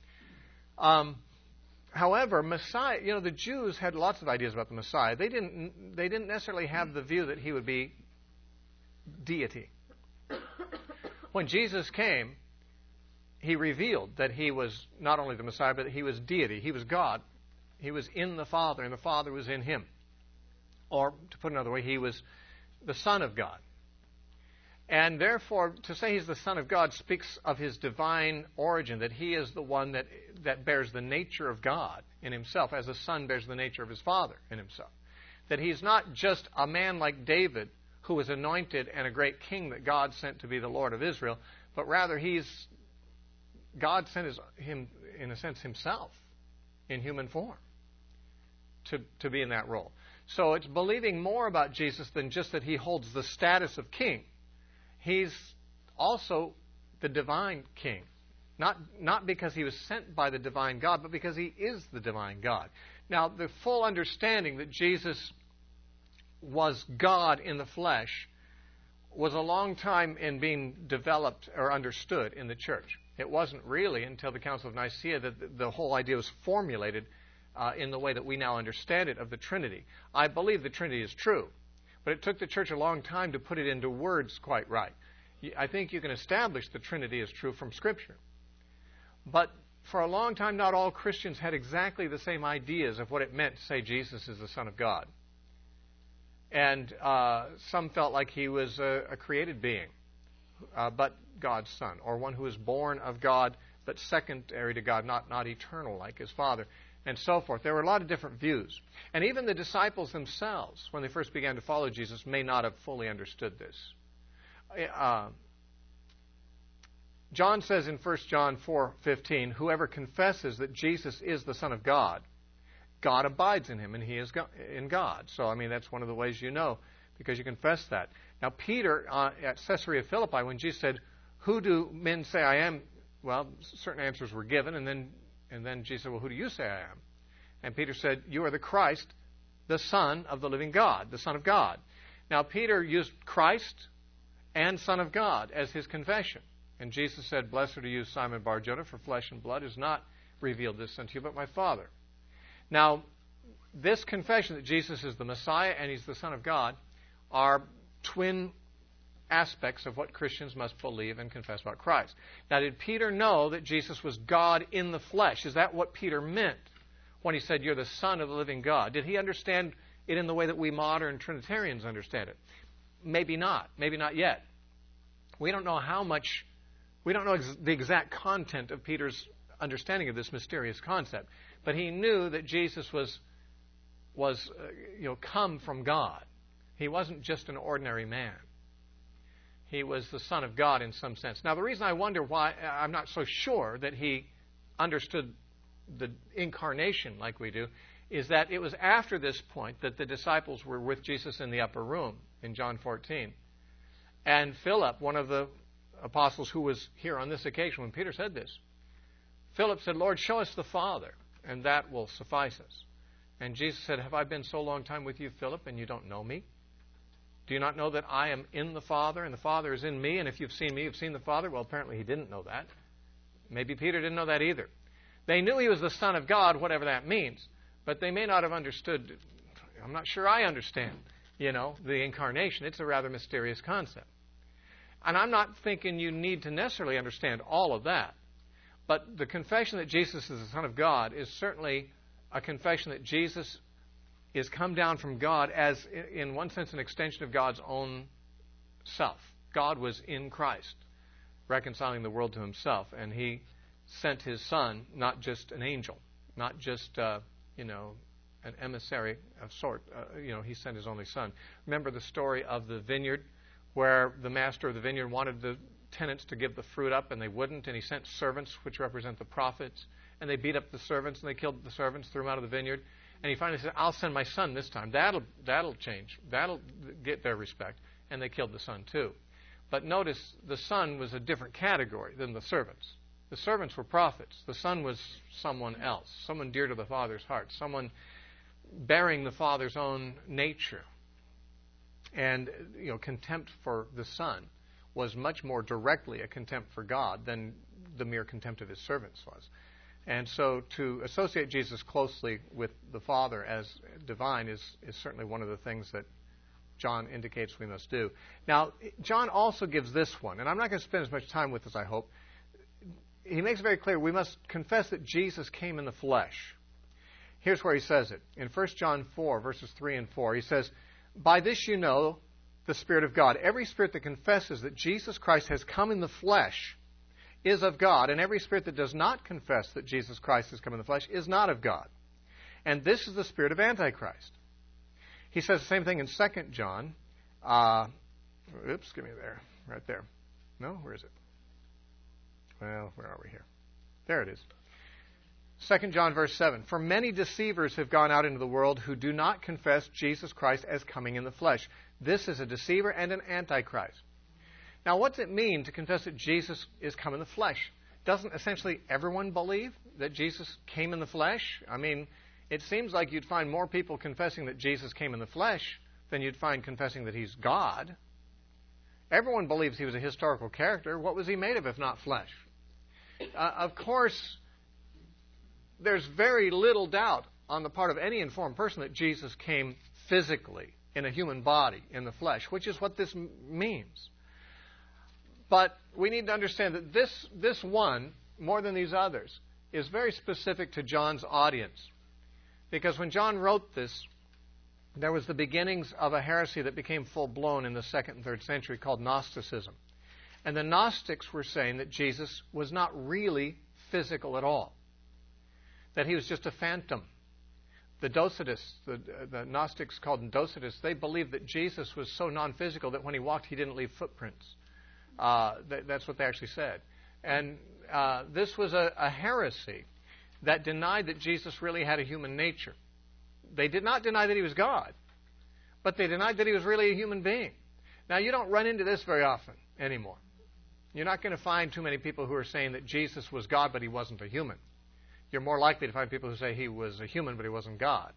However, Messiah, the Jews had lots of ideas about the Messiah. They didn't necessarily have the view that he would be deity. When Jesus came, he revealed that he was not only the Messiah, but that he was deity. He was God. He was in the Father, and the Father was in him. Or, to put it another way, he was the Son of God. And therefore, to say he's the Son of God speaks of his divine origin, that he is the one that bears the nature of God in himself, as a son bears the nature of his Father in himself. That he's not just a man like David, who was anointed and a great king that God sent to be the Lord of Israel, but rather God sent him, in a sense, himself in human form to be in that role. So it's believing more about Jesus than just that he holds the status of king. He's also the divine king. Not because he was sent by the divine God, but because he is the divine God. Now, the full understanding that Jesus was God in the flesh was a long time in being developed or understood in the church. It wasn't really until the Council of Nicaea that the whole idea was formulated in the way that we now understand it of the Trinity. I believe the Trinity is true, but it took the church a long time to put it into words quite right. I think you can establish the Trinity is true from Scripture. But for a long time, not all Christians had exactly the same ideas of what it meant to say Jesus is the Son of God. And some felt like he was a created being, but God's Son, or one who was born of God, but secondary to God, not eternal like his Father, and so forth. There were a lot of different views. And even the disciples themselves, when they first began to follow Jesus, may not have fully understood this. John says in 1 John 4:15, whoever confesses that Jesus is the Son of God, God abides in him, and he is in God. So, that's one of the ways you know, because you confess that. Now, Peter, at Caesarea Philippi, when Jesus said, who do men say I am? Well, certain answers were given, and then Jesus said, well, who do you say I am? And Peter said, you are the Christ, the Son of the living God, the Son of God. Now, Peter used Christ and Son of God as his confession. And Jesus said, blessed are you, Simon Bar-Jonah, for flesh and blood has not revealed this unto you, but my Father. Now, this confession that Jesus is the Messiah and he's the Son of God are twin aspects of what Christians must believe and confess about Christ. Now, did Peter know that Jesus was God in the flesh? Is that what Peter meant when he said, "You're the Son of the living God"? Did he understand it in the way that we modern Trinitarians understand it? Maybe not. Maybe not yet. We don't know how much, we don't know the exact content of Peter's understanding of this mysterious concept. But he knew that Jesus was come from God. He wasn't just an ordinary man. He was the Son of God in some sense. Now, the reason I wonder why I'm not so sure that he understood the incarnation like we do is that it was after this point that the disciples were with Jesus in the upper room in John 14. And Philip, one of the apostles who was here on this occasion when Peter said this, Philip said, "Lord, show us the Father, and that will suffice us." And Jesus said, "Have I been so long time with you, Philip, and you don't know me? Do you not know that I am in the Father, and the Father is in me, and if you've seen me, you've seen the Father?" Well, apparently he didn't know that. Maybe Peter didn't know that either. They knew he was the Son of God, whatever that means, but they may not have understood. I'm not sure I understand, the incarnation. It's a rather mysterious concept. And I'm not thinking you need to necessarily understand all of that. But the confession that Jesus is the Son of God is certainly a confession that Jesus is come down from God as, in one sense, an extension of God's own self. God was in Christ, reconciling the world to himself, and he sent his Son, not just an angel, not just, an emissary of sort. He sent his only Son. Remember the story of the vineyard where the master of the vineyard wanted the tenants to give the fruit up, and they wouldn't, and he sent servants, which represent the prophets, and they beat up the servants, and they killed the servants, threw them out of the vineyard. And he finally said, "I'll send my son this time. That'll change. That'll get their respect." And they killed the son too. But notice, the son was a different category than the servants. The servants were prophets. The son was someone else, someone dear to the Father's heart, someone bearing the Father's own nature. And, contempt for the Son was much more directly a contempt for God than the mere contempt of his servants was. And so to associate Jesus closely with the Father as divine is certainly one of the things that John indicates we must do. Now, John also gives this one, and I'm not going to spend as much time with this, I hope. He makes it very clear we must confess that Jesus came in the flesh. Here's where he says it. In 1 John 4, verses 3 and 4, he says, "By this you know the Spirit of God. Every spirit that confesses that Jesus Christ has come in the flesh is of God, and every spirit that does not confess that Jesus Christ has come in the flesh is not of God. And this is the spirit of Antichrist." He says the same thing in 2 John. Give me there. Right there. No? Where is it? Well, where are we here? There it is. 2 John verse 7. "For many deceivers have gone out into the world who do not confess Jesus Christ as coming in the flesh. This is a deceiver and an antichrist." Now, what does it mean to confess that Jesus is come in the flesh? Doesn't essentially everyone believe that Jesus came in the flesh? I mean, it seems like you'd find more people confessing that Jesus came in the flesh than you'd find confessing that he's God. Everyone believes he was a historical character. What was he made of if not flesh? Of course, there's very little doubt on the part of any informed person that Jesus came physically in a human body, in the flesh, which is what this means. But we need to understand that this one, more than these others, is very specific to John's audience. Because when John wrote this, there was the beginnings of a heresy that became full-blown in the 2nd and 3rd century called Gnosticism. And the Gnostics were saying that Jesus was not really physical at all, that he was just a phantom. The Docetists, the Gnostics called them Docetists, they believed that Jesus was so non-physical that when he walked, he didn't leave footprints. That's what they actually said. And this was a heresy that denied that Jesus really had a human nature. They did not deny that he was God, but they denied that he was really a human being. Now, you don't run into this very often anymore. You're not going to find too many people who are saying that Jesus was God, but he wasn't a human. You're more likely to find people who say he was a human, but he wasn't God.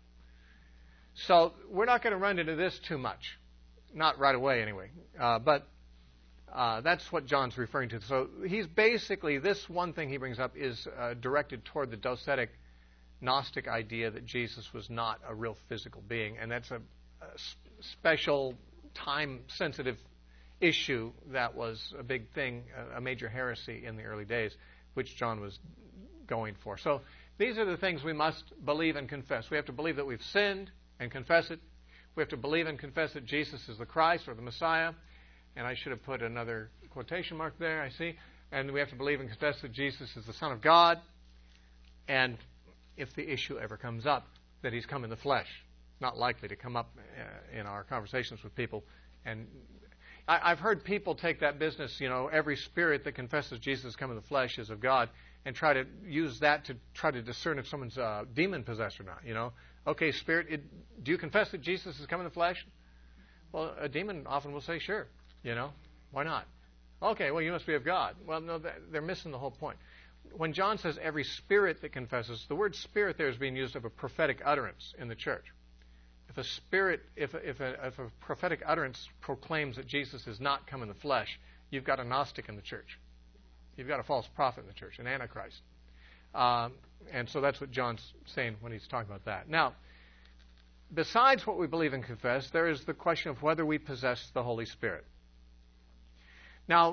So we're not going to run into this too much. Not right away, anyway. But that's what John's referring to. So he's basically, this one thing he brings up is directed toward the docetic Gnostic idea that Jesus was not a real physical being. And that's a special, time-sensitive issue that was a big thing, a major heresy in the early days, which John was going for. So these are the things we must believe and confess. We have to believe that we've sinned and confess it. We have to believe and confess that Jesus is the Christ or the Messiah. And I should have put another quotation mark there, I see. And we have to believe and confess that Jesus is the Son of God. And if the issue ever comes up, that he's come in the flesh. Not likely to come up in our conversations with people. And I've heard people take that business, every spirit that confesses Jesus has come in the flesh is of God, and try to use that to try to discern if someone's demon-possessed or not, Okay, spirit, do you confess that Jesus has come in the flesh? Well, a demon often will say, sure, why not? Okay, well, you must be of God. Well, no, they're missing the whole point. When John says every spirit that confesses, the word spirit there is being used of a prophetic utterance in the church. If a spirit, if a prophetic utterance proclaims that Jesus has not come in the flesh, you've got a Gnostic in the church. You've got a false prophet in the church, an Antichrist. And so that's what John's saying when he's talking about that. Now, besides what we believe and confess, there is the question of whether we possess the Holy Spirit. Now,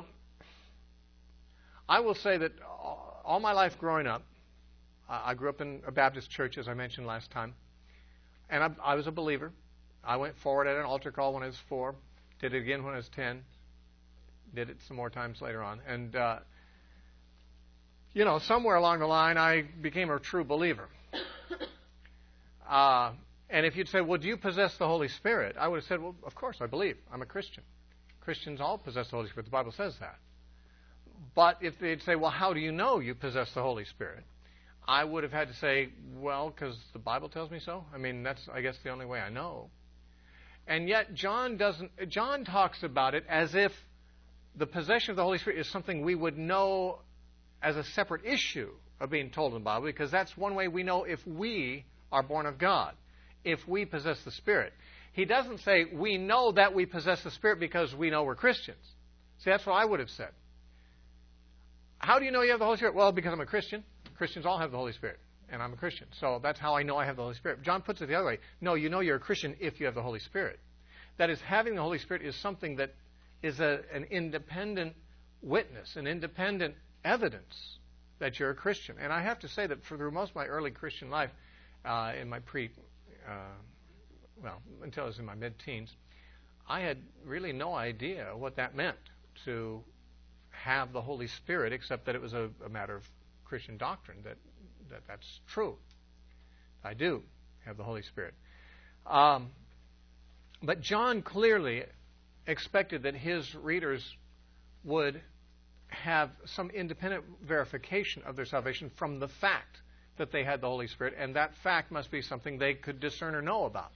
I will say that all my life growing up, I grew up in a Baptist church, as I mentioned last time. And I was a believer. I went forward at an altar call when I was 4. Did it again when I was 10. Did it some more times later on. And, somewhere along the line, I became a true believer. And if you'd say, well, do you possess the Holy Spirit? I would have said, well, of course, I believe. I'm a Christian. Christians all possess the Holy Spirit. The Bible says that. But if they'd say, well, how do you know you possess the Holy Spirit? I would have had to say, well, because the Bible tells me so. I mean, that's, I guess, the only way I know. And yet, John talks about it as if the possession of the Holy Spirit is something we would know as a separate issue of being told in the Bible, because that's one way we know if we are born of God, if we possess the Spirit. He doesn't say we know that we possess the Spirit because we know we're Christians. See, that's what I would have said. How do you know you have the Holy Spirit? Well, because I'm a Christian. Christians all have the Holy Spirit, and I'm a Christian. So that's how I know I have the Holy Spirit. John puts it the other way. No, you know you're a Christian if you have the Holy Spirit. That is, having the Holy Spirit is something that is an independent witness, an independent evidence that you're a Christian. And I have to say that for most of my early Christian life, in my until I was in my mid-teens, I had really no idea what that meant to have the Holy Spirit, except that it was a matter of Christian doctrine, that's true. I do have the Holy Spirit. But John clearly expected that his readers would have some independent verification of their salvation from the fact that they had the Holy Spirit, and that fact must be something they could discern or know about.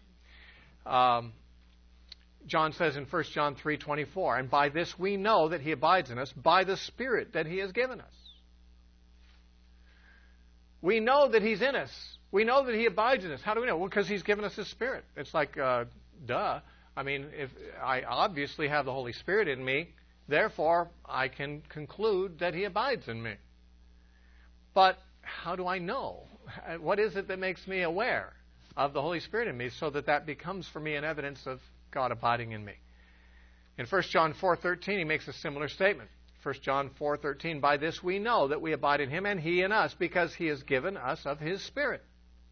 John says in 1 John 3:24, and by this we know that he abides in us, by the Spirit that he has given us. We know that he's in us. We know that he abides in us. How do we know? Well, because he's given us his Spirit. It's like, duh. I mean, if I obviously have the Holy Spirit in me, therefore I can conclude that he abides in me. But how do I know? What is it that makes me aware of the Holy Spirit in me so that becomes for me an evidence of God abiding in me? In 1 John 4:13, he makes a similar statement. 1 John 4:13, by this we know that we abide in him and he in us, because he has given us of his Spirit.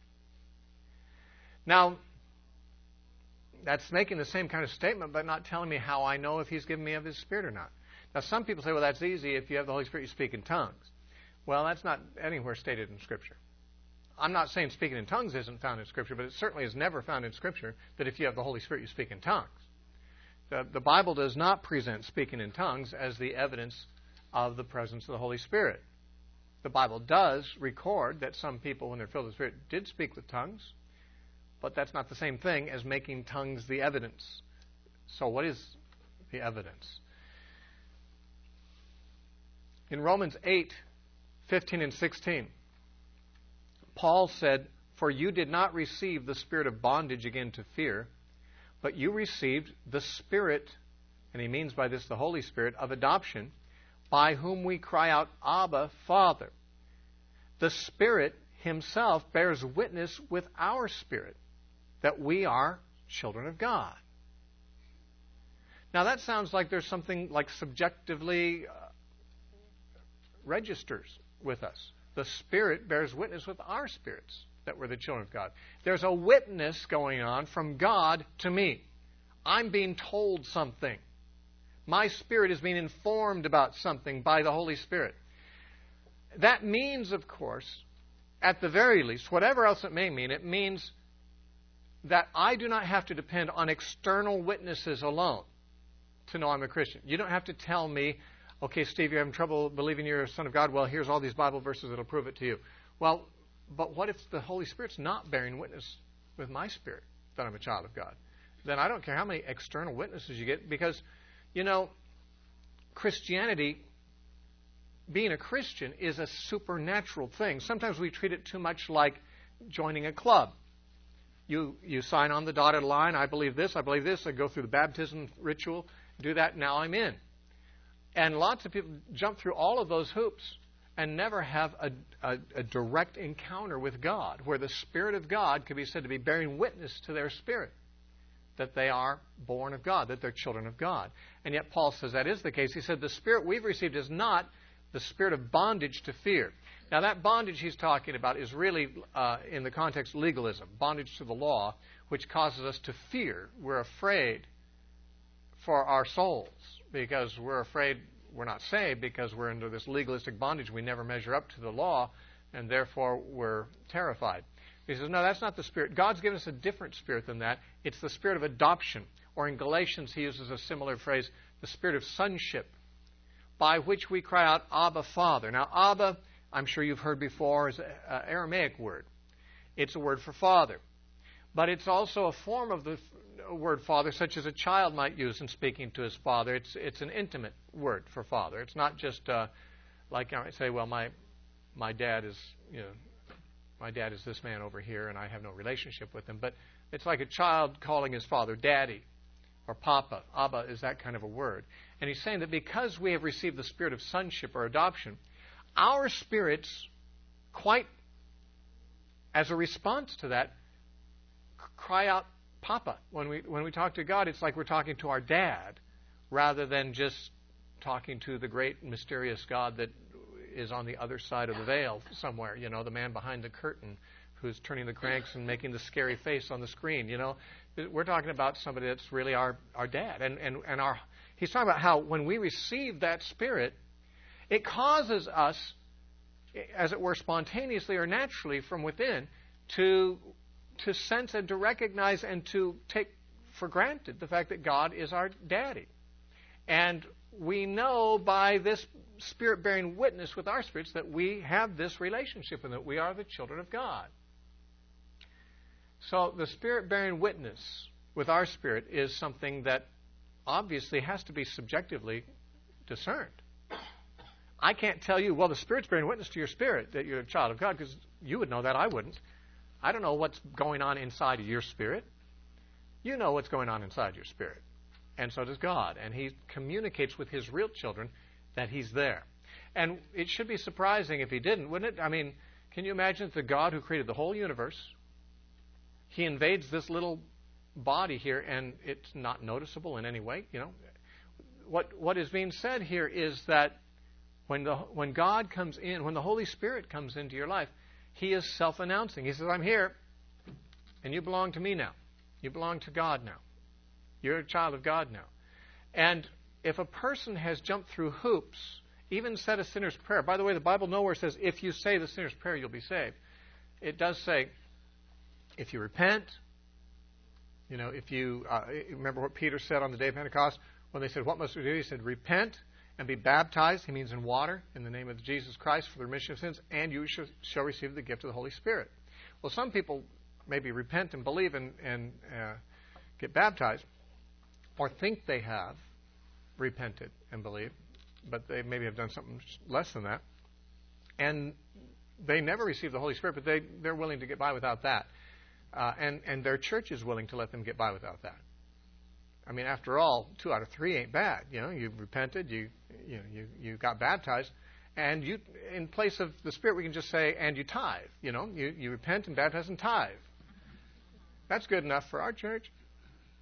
Now, that's making the same kind of statement, but not telling me how I know if he's given me of his Spirit or not. Now, some people say, well, that's easy. If you have the Holy Spirit, you speak in tongues. Well, that's not anywhere stated in Scripture. I'm not saying speaking in tongues isn't found in Scripture, but it certainly is never found in Scripture that if you have the Holy Spirit, you speak in tongues. The Bible does not present speaking in tongues as the evidence of the presence of the Holy Spirit. The Bible does record that some people, when they're filled with the Spirit, did speak with tongues, but that's not the same thing as making tongues the evidence. So what is the evidence? In Romans 8:15 and 16, Paul said, for you did not receive the spirit of bondage again to fear, but you received the Spirit, and he means by this the Holy Spirit, of adoption, by whom we cry out, Abba, Father. The Spirit himself bears witness with our spirit that we are children of God. Now that sounds like there's something like subjectively registers with us. The Spirit bears witness with our spirits that we're the children of God. There's a witness going on from God to me. I'm being told something. My spirit is being informed about something by the Holy Spirit. That means, of course, at the very least, whatever else it may mean, it means that I do not have to depend on external witnesses alone to know I'm a Christian. You don't have to tell me, okay, Steve, you're having trouble believing you're a son of God. Well, here's all these Bible verses that'll prove it to you. Well, but what if the Holy Spirit's not bearing witness with my spirit that I'm a child of God? Then I don't care how many external witnesses you get, because, you know, Christianity, being a Christian, is a supernatural thing. Sometimes we treat it too much like joining a club. You sign on the dotted line, I believe this, I go through the baptism ritual, do that, now I'm in. And lots of people jump through all of those hoops and never have a direct encounter with God, where the Spirit of God could be said to be bearing witness to their spirit that they are born of God, that they're children of God. And yet Paul says that is the case. He said the spirit we've received is not the spirit of bondage to fear. Now that bondage he's talking about is really, in the context, legalism, bondage to the law, which causes us to fear. We're afraid for our souls because we're afraid we're not saved, because we're under this legalistic bondage. We never measure up to the law, and therefore we're terrified. He says, no, that's not the Spirit. God's given us a different Spirit than that. It's the Spirit of adoption. Or in Galatians, he uses a similar phrase, the Spirit of sonship, by which we cry out, Abba, Father. Now, Abba, I'm sure you've heard before, is an Aramaic word. It's a word for father. But it's also a form of the word father, such as a child might use in speaking to his father. It's an intimate word for father. It's not just like I might say, well, my dad is, my dad is this man over here, and I have no relationship with him. But it's like a child calling his father daddy or papa. Abba is that kind of a word. And he's saying that because we have received the spirit of sonship or adoption, our spirits, quite as a response to that, cry out Papa. When we talk to God, it's like we're talking to our dad rather than just talking to the great mysterious God that is on the other side of the veil somewhere, the man behind the curtain who's turning the cranks and making the scary face on the screen. We're talking about somebody that's really our dad. And he's talking about how when we receive that spirit, it causes us, as it were, spontaneously or naturally from within, to sense and to recognize and to take for granted the fact that God is our daddy. And we know by this Spirit bearing witness with our spirits that we have this relationship and that we are the children of God. So the Spirit bearing witness with our spirit is something that obviously has to be subjectively discerned. I can't tell you, well, the Spirit's bearing witness to your spirit that you're a child of God, because you would know that, I wouldn't. I don't know what's going on inside of your spirit. You know what's going on inside your spirit. And so does God. And He communicates with His real children that He's there. And it should be surprising if He didn't, wouldn't it? I mean, can you imagine the God who created the whole universe, He invades this little body here and it's not noticeable in any way? What is being said here is that when God comes in, when the Holy Spirit comes into your life, He is self-announcing. He says, I'm here, and you belong to me now. You belong to God now. You're a child of God now. And if a person has jumped through hoops, even said a sinner's prayer. By the way, the Bible nowhere says, if you say the sinner's prayer, you'll be saved. It does say, if you repent, if you, remember what Peter said on the day of Pentecost, when they said, what must we do? He said, repent and be baptized, he means in water, in the name of Jesus Christ for the remission of sins, and you shall receive the gift of the Holy Spirit. Well, some people maybe repent and believe and get baptized, or think they have repented and believed, but they maybe have done something less than that, and they never receive the Holy Spirit, but they're willing to get by without that, and their church is willing to let them get by without that. I mean, after all, 2 out of 3 ain't bad. You repented, you got baptized, and you, in place of the Spirit, we can just say, and you tithe. You repent and baptize and tithe. That's good enough for our church.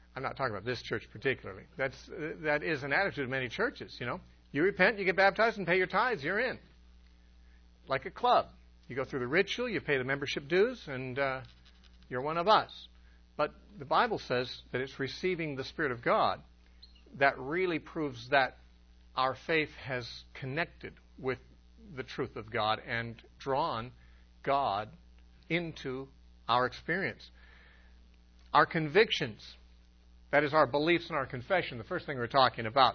I'm not talking about this church particularly. That is an attitude of many churches, you know. You repent, you get baptized, and pay your tithes, you're in. Like a club. You go through the ritual, you pay the membership dues, and you're one of us. But the Bible says that it's receiving the Spirit of God that really proves that our faith has connected with the truth of God and drawn God into our experience. Our convictions, that is our beliefs and our confession, the first thing we're talking about.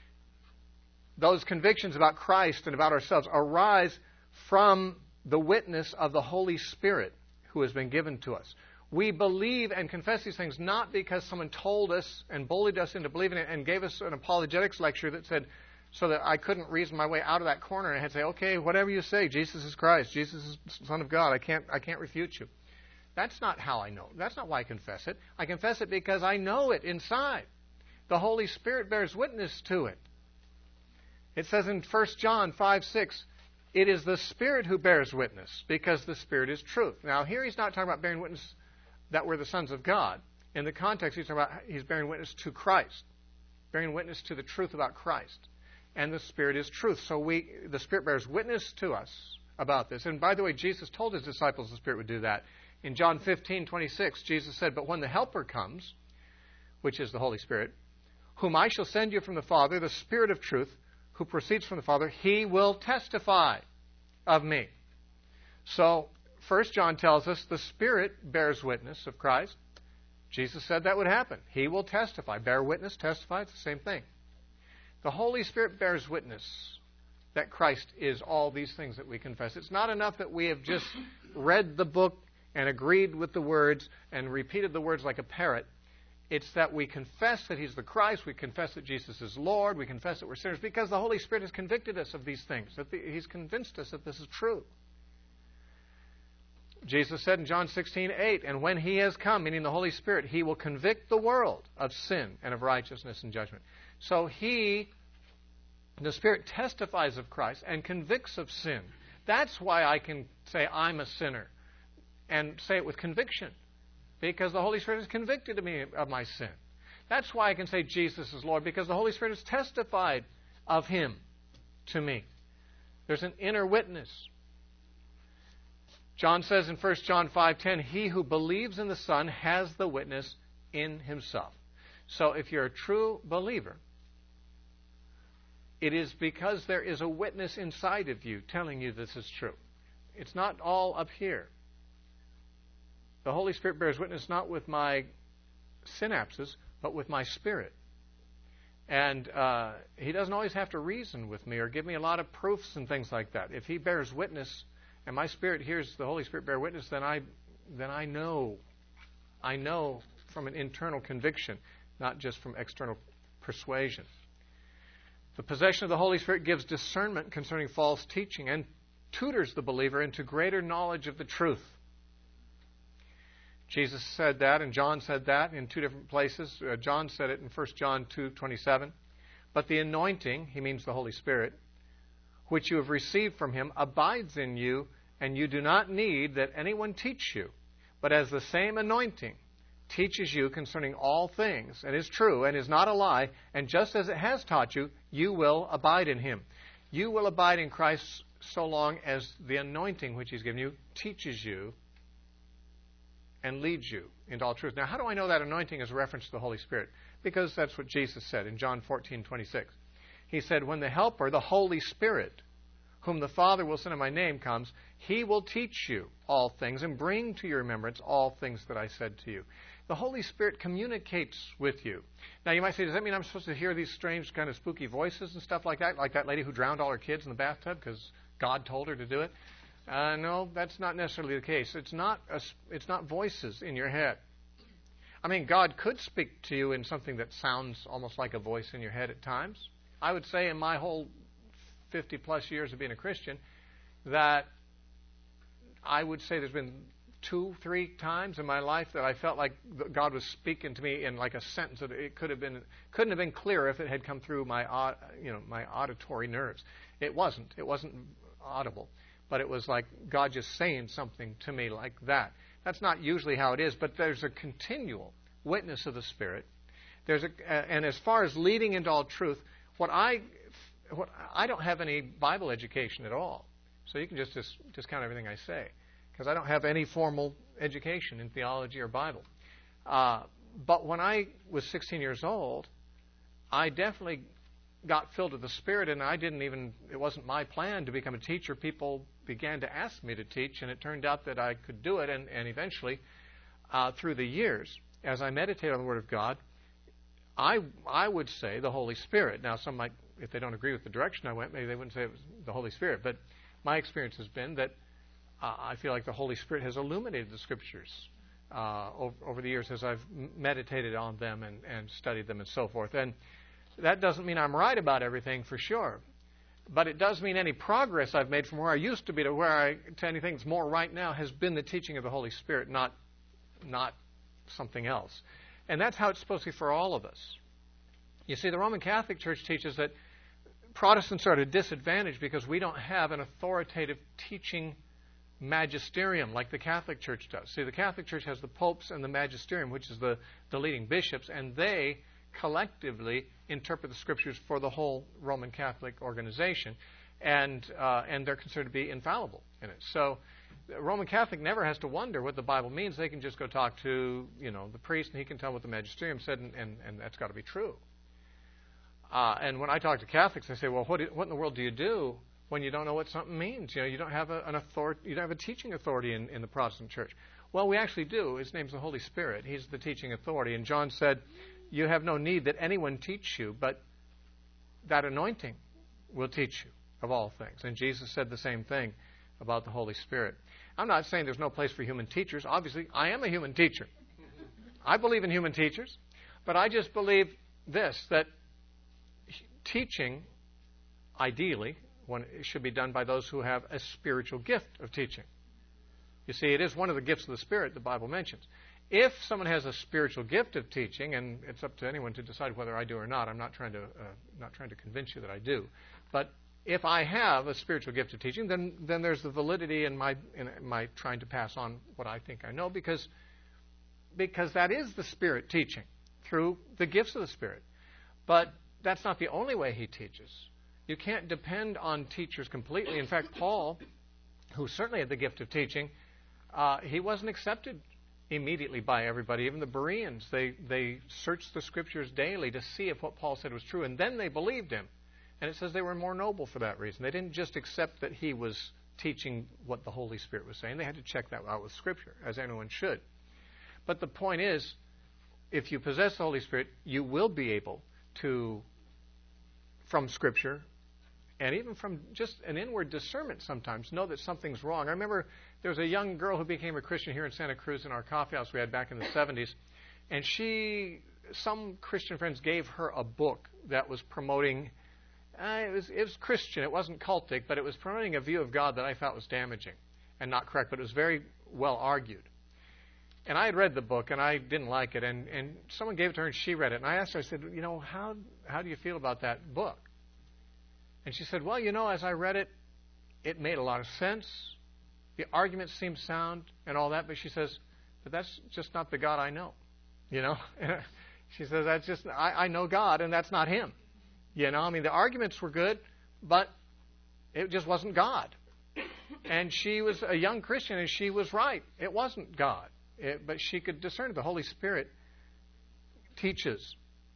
Those convictions about Christ and about ourselves arise from the witness of the Holy Spirit who has been given to us. We believe and confess these things not because someone told us and bullied us into believing it and gave us an apologetics lecture that said, so that I couldn't reason my way out of that corner, and I had to say, okay, whatever you say, Jesus is Christ, Jesus is the Son of God, I can't refute you. That's not how I know. That's not why I confess it. I confess it because I know it inside. The Holy Spirit bears witness to it. It says in 1 John 5:6, it is the Spirit who bears witness, because the Spirit is truth. Now, here he's not talking about bearing witness that we're the sons of God. In the context, he's bearing witness to Christ, bearing witness to the truth about Christ. And the Spirit is truth. So the Spirit bears witness to us about this. And by the way, Jesus told his disciples the Spirit would do that. In John 15:26, Jesus said, but when the Helper comes, which is the Holy Spirit, whom I shall send you from the Father, the Spirit of truth, who proceeds from the Father, he will testify of me. So 1 John tells us the Spirit bears witness of Christ. Jesus said that would happen. He will testify. Bear witness, testify, it's the same thing. The Holy Spirit bears witness that Christ is all these things that we confess. It's not enough that we have just read the book and agreed with the words and repeated the words like a parrot. It's that we confess that He's the Christ, we confess that Jesus is Lord, we confess that we're sinners, because the Holy Spirit has convicted us of these things, that He's convinced us that this is true. Jesus said in John 16:8, and when He has come, meaning the Holy Spirit, He will convict the world of sin and of righteousness and judgment. So the Spirit testifies of Christ and convicts of sin. That's why I can say I'm a sinner and say it with conviction. Because the Holy Spirit has convicted me of my sin. That's why I can say Jesus is Lord, because the Holy Spirit has testified of Him to me. There's an inner witness. John says in 1 John 5:10, he who believes in the Son has the witness in himself. So if you're a true believer, it is because there is a witness inside of you telling you this is true. It's not all up here. The Holy Spirit bears witness not with my synapses, but with my spirit. And He doesn't always have to reason with me or give me a lot of proofs and things like that. If He bears witness and my spirit hears the Holy Spirit bear witness, then I know. I know from an internal conviction, not just from external persuasion. The possession of the Holy Spirit gives discernment concerning false teaching and tutors the believer into greater knowledge of the truth. Jesus said that, and John said that in two different places. John said it in 1 John 2:27. But the anointing, he means the Holy Spirit, which you have received from Him, abides in you, and you do not need that anyone teach you. But as the same anointing teaches you concerning all things, and is true, and is not a lie, and just as it has taught you, you will abide in Him. You will abide in Christ so long as the anointing which He's given you teaches you and leads you into all truth. Now, how do I know that anointing is a reference to the Holy Spirit? Because that's what Jesus said in John 14:26. He said, when the Helper, the Holy Spirit, whom the Father will send in my name, comes, He will teach you all things and bring to your remembrance all things that I said to you. The Holy Spirit communicates with you. Now, you might say, does that mean I'm supposed to hear these strange kind of spooky voices and stuff like that? Like that lady who drowned all her kids in the bathtub because God told her to do it? No, that's not necessarily the case. It's not voices in your head. I mean, God could speak to you in something that sounds almost like a voice in your head at times. I would say in my whole 50-plus years of being a Christian that I would say there's been 2-3 times in my life that I felt like God was speaking to me in like a sentence that it couldn't have been clearer if it had come through my auditory nerves. It wasn't audible. But it was like God just saying something to me like that. That's not usually how it is, but there's a continual witness of the Spirit And as far as leading into all truth, I don't have any Bible education at all. So you can just discount everything I say, because I don't have any formal education in theology or Bible. But when I was 16 years old, I definitely got filled with the Spirit, and it wasn't my plan to become a teacher. People began to ask me to teach, and it turned out that I could do it, and eventually, through the years, as I meditated on the Word of God, I would say the Holy Spirit. Now, some might, if they don't agree with the direction I went, maybe they wouldn't say it was the Holy Spirit. But my experience has been that I feel like the Holy Spirit has illuminated the Scriptures over the years as I've meditated on them and studied them and so forth. And that doesn't mean I'm right about everything, for sure. But it does mean any progress I've made from where I used to be to anything that's more right now has been the teaching of the Holy Spirit, not something else. And that's how it's supposed to be for all of us. You see, the Roman Catholic Church teaches that Protestants are at a disadvantage because we don't have an authoritative teaching magisterium like the Catholic Church does. See, the Catholic Church has the popes and the magisterium, which is the leading bishops, and they collectively interpret the Scriptures for the whole Roman Catholic organization, and they're considered to be infallible in it. So the Roman Catholic never has to wonder what the Bible means. They can just go talk to the priest, and he can tell what the magisterium said, and that's got to be true. And when I talk to Catholics, I say, well, what in the world do you do when you don't know what something means? You don't have an authority. You don't have a teaching authority in the Protestant Church. Well, we actually do. His name's the Holy Spirit. He's the teaching authority. And John said, you have no need that anyone teach you, but that anointing will teach you of all things. And Jesus said the same thing about the Holy Spirit. I'm not saying there's no place for human teachers. Obviously, I am a human teacher. I believe in human teachers. But I just believe this, that teaching, ideally, it should be done by those who have a spiritual gift of teaching. You see, it is one of the gifts of the Spirit the Bible mentions. If someone has a spiritual gift of teaching, and it's up to anyone to decide whether I do or not, I'm not trying to convince you that I do, but if I have a spiritual gift of teaching, then there's the validity in my trying to pass on what I think I know, because that is the Spirit teaching through the gifts of the Spirit. But that's not the only way He teaches. You can't depend on teachers completely. In fact, Paul, who certainly had the gift of teaching, he wasn't accepted immediately by everybody. Even the Bereans, they searched the Scriptures daily to see if what Paul said was true, and then they believed him. And it says they were more noble for that reason. They didn't just accept that he was teaching what the Holy Spirit was saying. They had to check that out with Scripture, as anyone should. But the point is, if you possess the Holy Spirit, you will be able to, from Scripture, and even from just an inward discernment sometimes, know that something's wrong. I remember there was a young girl who became a Christian here in Santa Cruz in our coffee house we had back in the 70s, and some Christian friends gave her a book that was promoting, it was Christian, it wasn't cultic, but it was promoting a view of God that I felt was damaging and not correct, but it was very well argued. And I had read the book, and I didn't like it, and someone gave it to her, and she read it. And I asked her, I said, how do you feel about that book? And she said, well, as I read it, it made a lot of sense. The arguments seemed sound and all that, but she says, but that's just not the God I know. She says, I know God, and that's not Him. The arguments were good, but it just wasn't God. And she was a young Christian, and she was right. It wasn't God. But she could discern. The Holy Spirit teaches.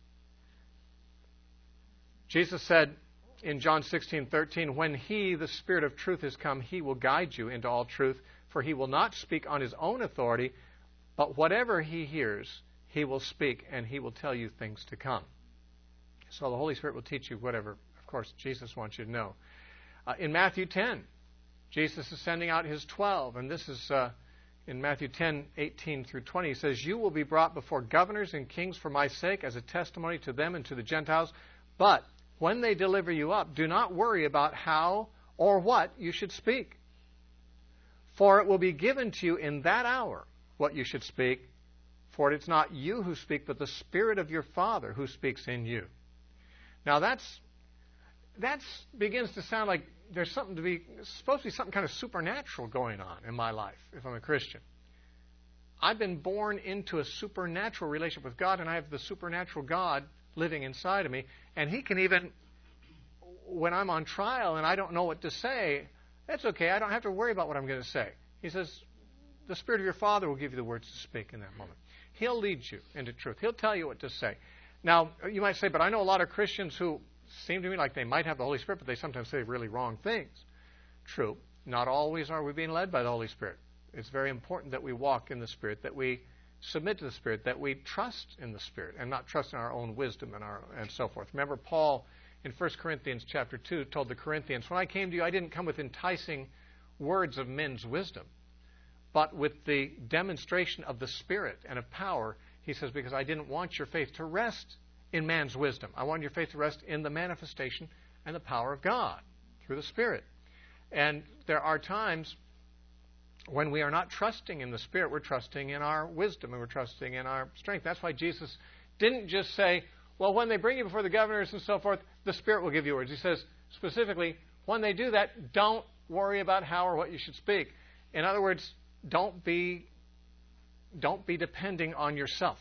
Jesus said in John 16:13, when He, the Spirit of truth, is come, He will guide you into all truth, for He will not speak on His own authority, but whatever He hears, He will speak, and He will tell you things to come. So the Holy Spirit will teach you whatever, of course, Jesus wants you to know. In Matthew 10, Jesus is sending out His 12, and this is in Matthew 10:18 through 20. He says, you will be brought before governors and kings for my sake as a testimony to them and to the Gentiles. But when they deliver you up, do not worry about how or what you should speak. For it will be given to you in that hour what you should speak. For it's not you who speak, but the Spirit of your Father who speaks in you. Now that begins to sound like there's supposed to be something kind of supernatural going on in my life if I'm a Christian. I've been born into a supernatural relationship with God, and I have the supernatural God living inside of me. And He can even, when I'm on trial and I don't know what to say, that's okay. I don't have to worry about what I'm going to say. He says, the Spirit of your Father will give you the words to speak in that moment. He'll lead you into truth. He'll tell you what to say. Now, you might say, but I know a lot of Christians who seem to me like they might have the Holy Spirit, but they sometimes say really wrong things. True. Not always are we being led by the Holy Spirit. It's very important that we walk in the Spirit, that we submit to the Spirit, that we trust in the Spirit and not trust in our own wisdom and so forth. Remember, Paul in 1 Corinthians chapter 2 told the Corinthians, when I came to you, I didn't come with enticing words of men's wisdom, but with the demonstration of the Spirit and of power. He says, because I didn't want your faith to rest in man's wisdom. I wanted your faith to rest in the manifestation and the power of God through the Spirit. And there are times when we are not trusting in the Spirit, we're trusting in our wisdom and we're trusting in our strength. That's why Jesus didn't just say, well, when they bring you before the governors and so forth, the Spirit will give you words. He says specifically, when they do that, don't worry about how or what you should speak. In other words, don't be depending on yourself.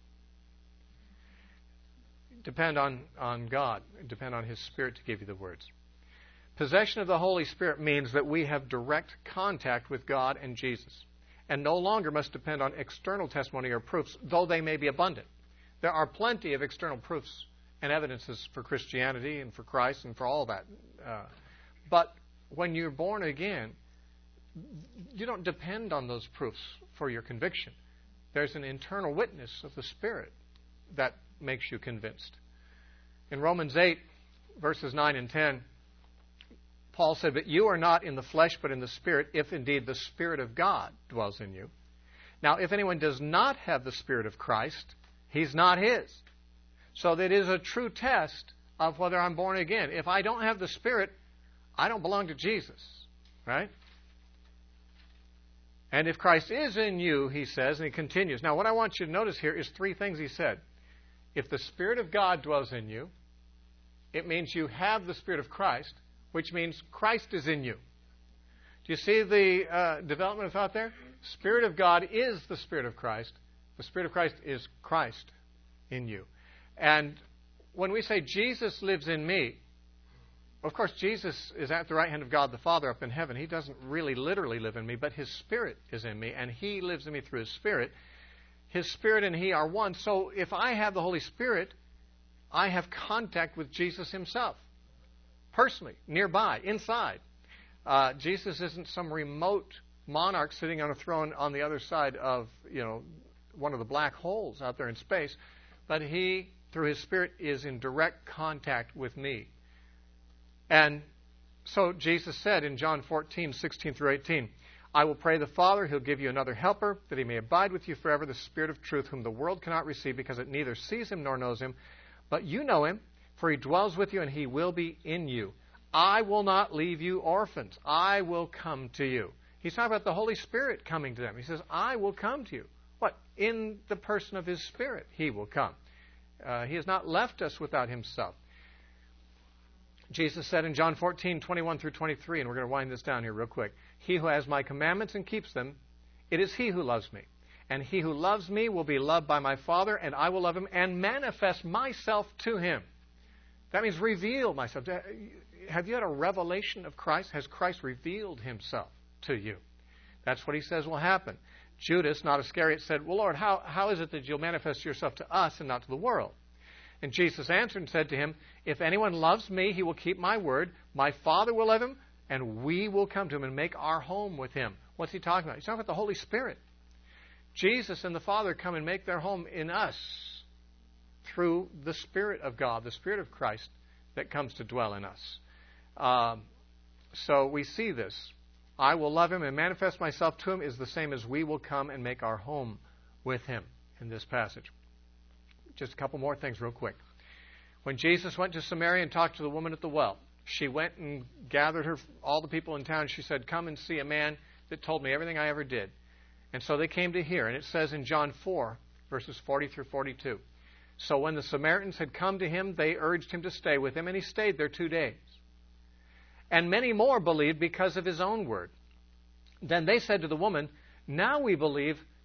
Depend on God. Depend on His Spirit to give you the words. Possession of the Holy Spirit means that we have direct contact with God and Jesus, and no longer must depend on external testimony or proofs, though they may be abundant. There are plenty of external proofs and evidences for Christianity and for Christ and for all that. But when you're born again, you don't depend on those proofs for your conviction. There's an internal witness of the Spirit that makes you convinced. In Romans 8, verses 9 and 10, Paul said, but you are not in the flesh, but in the Spirit, if indeed the Spirit of God dwells in you. Now, if anyone does not have the Spirit of Christ, he's not his. So that is a true test of whether I'm born again. If I don't have the Spirit, I don't belong to Jesus. Right? And if Christ is in you, he says, and he continues. Now, what I want you to notice here is three things he said. If the Spirit of God dwells in you, it means you have the Spirit of Christ, which means Christ is in you. Do you see the development of thought there? Spirit of God is the Spirit of Christ. The Spirit of Christ is Christ in you. And when we say Jesus lives in me, of course, Jesus is at the right hand of God the Father up in heaven. He doesn't really literally live in me, but His Spirit is in me, and He lives in me through His Spirit. His Spirit and He are one. So if I have the Holy Spirit, I have contact with Jesus Himself. Personally, nearby, inside. Jesus isn't some remote monarch sitting on a throne on the other side of, one of the black holes out there in space. But He, through His Spirit, is in direct contact with me. And so Jesus said in John 14, 16 through 18, I will pray the Father, He'll give you another helper, that He may abide with you forever, the Spirit of truth, whom the world cannot receive, because it neither sees Him nor knows Him. But you know Him, for He dwells with you, and He will be in you. I will not leave you orphans. I will come to you. He's talking about the Holy Spirit coming to them. He says, I will come to you. What? In the person of His Spirit, He will come. He has not left us without Himself. Jesus said in John 14, 21 through 23, and we're going to wind this down here real quick, He who has my commandments and keeps them, it is he who loves me. And he who loves me will be loved by my Father, and I will love him and manifest myself to him. That means reveal myself. Have you had a revelation of Christ? Has Christ revealed Himself to you? That's what He says will happen. Judas, not Iscariot, said, well, Lord, how is it that you'll manifest yourself to us and not to the world? And Jesus answered and said to him, if anyone loves me, he will keep my word. My Father will love him, and we will come to him and make our home with him. What's He talking about? He's talking about the Holy Spirit. Jesus and the Father come and make their home in us through the Spirit of God, the Spirit of Christ that comes to dwell in us. So we see this. I will love him and manifest myself to him is the same as we will come and make our home with him in this passage. Just a couple more things real quick. When Jesus went to Samaria and talked to the woman at the well, she went and gathered all the people in town. She said, come and see a man that told me everything I ever did. And so they came to hear. And it says in John 4, verses 40 through 42. So when the Samaritans had come to him, they urged him to stay with them, and he stayed there 2 days. And many more believed because of his own word. Then they said to the woman, now we believe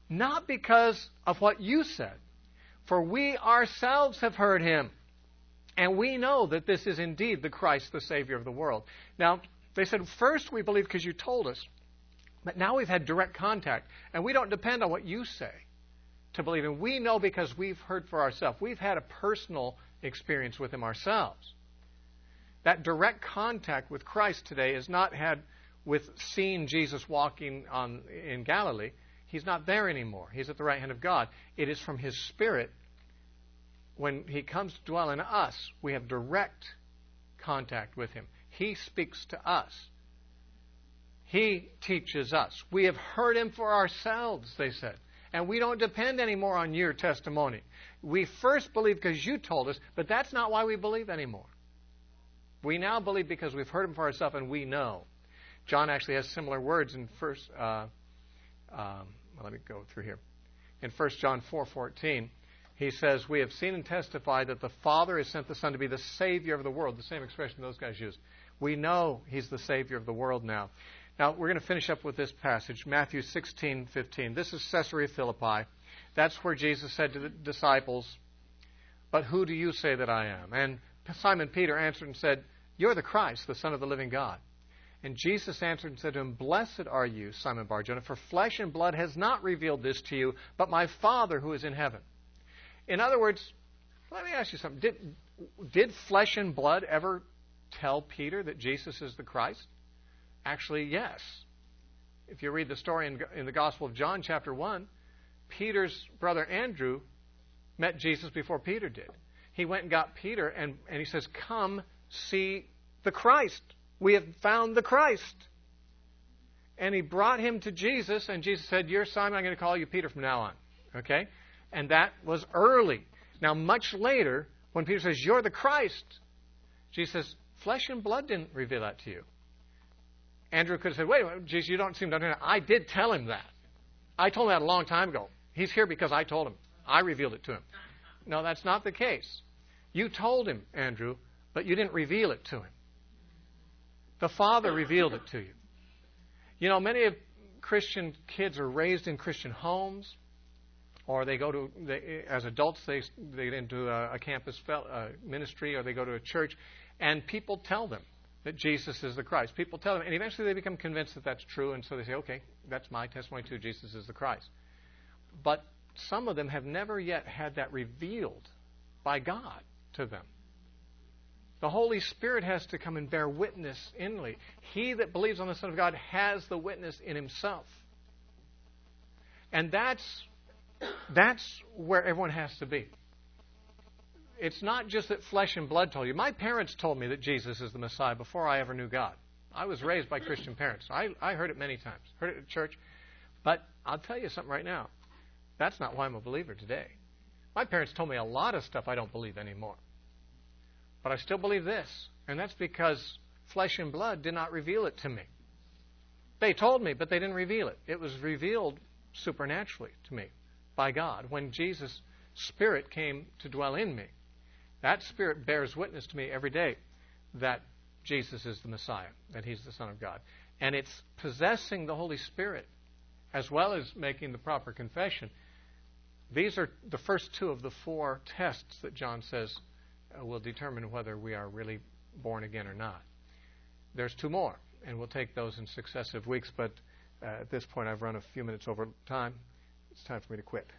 not because of what you said, for we ourselves have heard him, and we know that this is indeed the Christ, the Savior of the world. Now, they said, first we believe because you told us, but now we've had direct contact, and we don't depend on what you say to believe him. We know because we've heard for ourselves. We've had a personal experience with him ourselves. That direct contact with Christ today is not had with seeing Jesus walking in Galilee. He's not there anymore. He's at the right hand of God. It is from his Spirit. When he comes to dwell in us, we have direct contact with him. He speaks to us. He teaches us. We have heard him for ourselves, they said. And we don't depend anymore on your testimony. We first believe because you told us, but that's not why we believe anymore. We now believe because we've heard him for ourselves and we know. John actually has similar words in let me go through here. In 1 John 4:14, he says, we have seen and testified that the Father has sent the Son to be the Savior of the world. The same expression those guys used. We know he's the Savior of the world now. Now, we're going to finish up with this passage, Matthew 16:15. This is Caesarea Philippi. That's where Jesus said to the disciples, but who do you say that I am? And Simon Peter answered and said, you're the Christ, the Son of the living God. And Jesus answered and said to him, blessed are you, Simon Bar-Jonah, for flesh and blood has not revealed this to you, but my Father who is in heaven. In other words, let me ask you something. Did flesh and blood ever tell Peter that Jesus is the Christ? Actually, yes. If you read the story in the Gospel of John, chapter 1, Peter's brother Andrew met Jesus before Peter did. He went and got Peter, and he says, come see the Christ. We have found the Christ. And he brought him to Jesus, and Jesus said, you're Simon, I'm going to call you Peter from now on. Okay? And that was early. Now, much later, when Peter says, you're the Christ, Jesus says, flesh and blood didn't reveal that to you. Andrew could have said, wait a minute, Jesus, you don't seem to understand. I did tell him that. I told him that a long time ago. He's here because I told him. I revealed it to him. No, that's not the case. You told him, Andrew, but you didn't reveal it to him. The Father revealed it to you. You know, many of Christian kids are raised in Christian homes, or they go to, as adults, they get into a campus ministry, or they go to a church, and people tell them that Jesus is the Christ. People tell them, and eventually they become convinced that that's true, and so they say, okay, that's my testimony too, Jesus is the Christ. But some of them have never yet had that revealed by God to them. The Holy Spirit has to come and bear witness inly. He that believes on the Son of God has the witness in himself. And that's where everyone has to be. It's not just that flesh and blood told you. My parents told me that Jesus is the Messiah before I ever knew God. I was raised by Christian parents. I heard it many times. Heard it at church. But I'll tell you something right now. That's not why I'm a believer today. My parents told me a lot of stuff I don't believe anymore. But I still believe this. And that's because flesh and blood did not reveal it to me. They told me, but they didn't reveal it. It was revealed supernaturally to me by God when Jesus' Spirit came to dwell in me. That Spirit bears witness to me every day that Jesus is the Messiah, that he's the Son of God. And it's possessing the Holy Spirit as well as making the proper confession. These are the first two of the four tests that John says will determine whether we are really born again or not. There's two more, and we'll take those in successive weeks, but at this point I've run a few minutes over time. It's time for me to quit.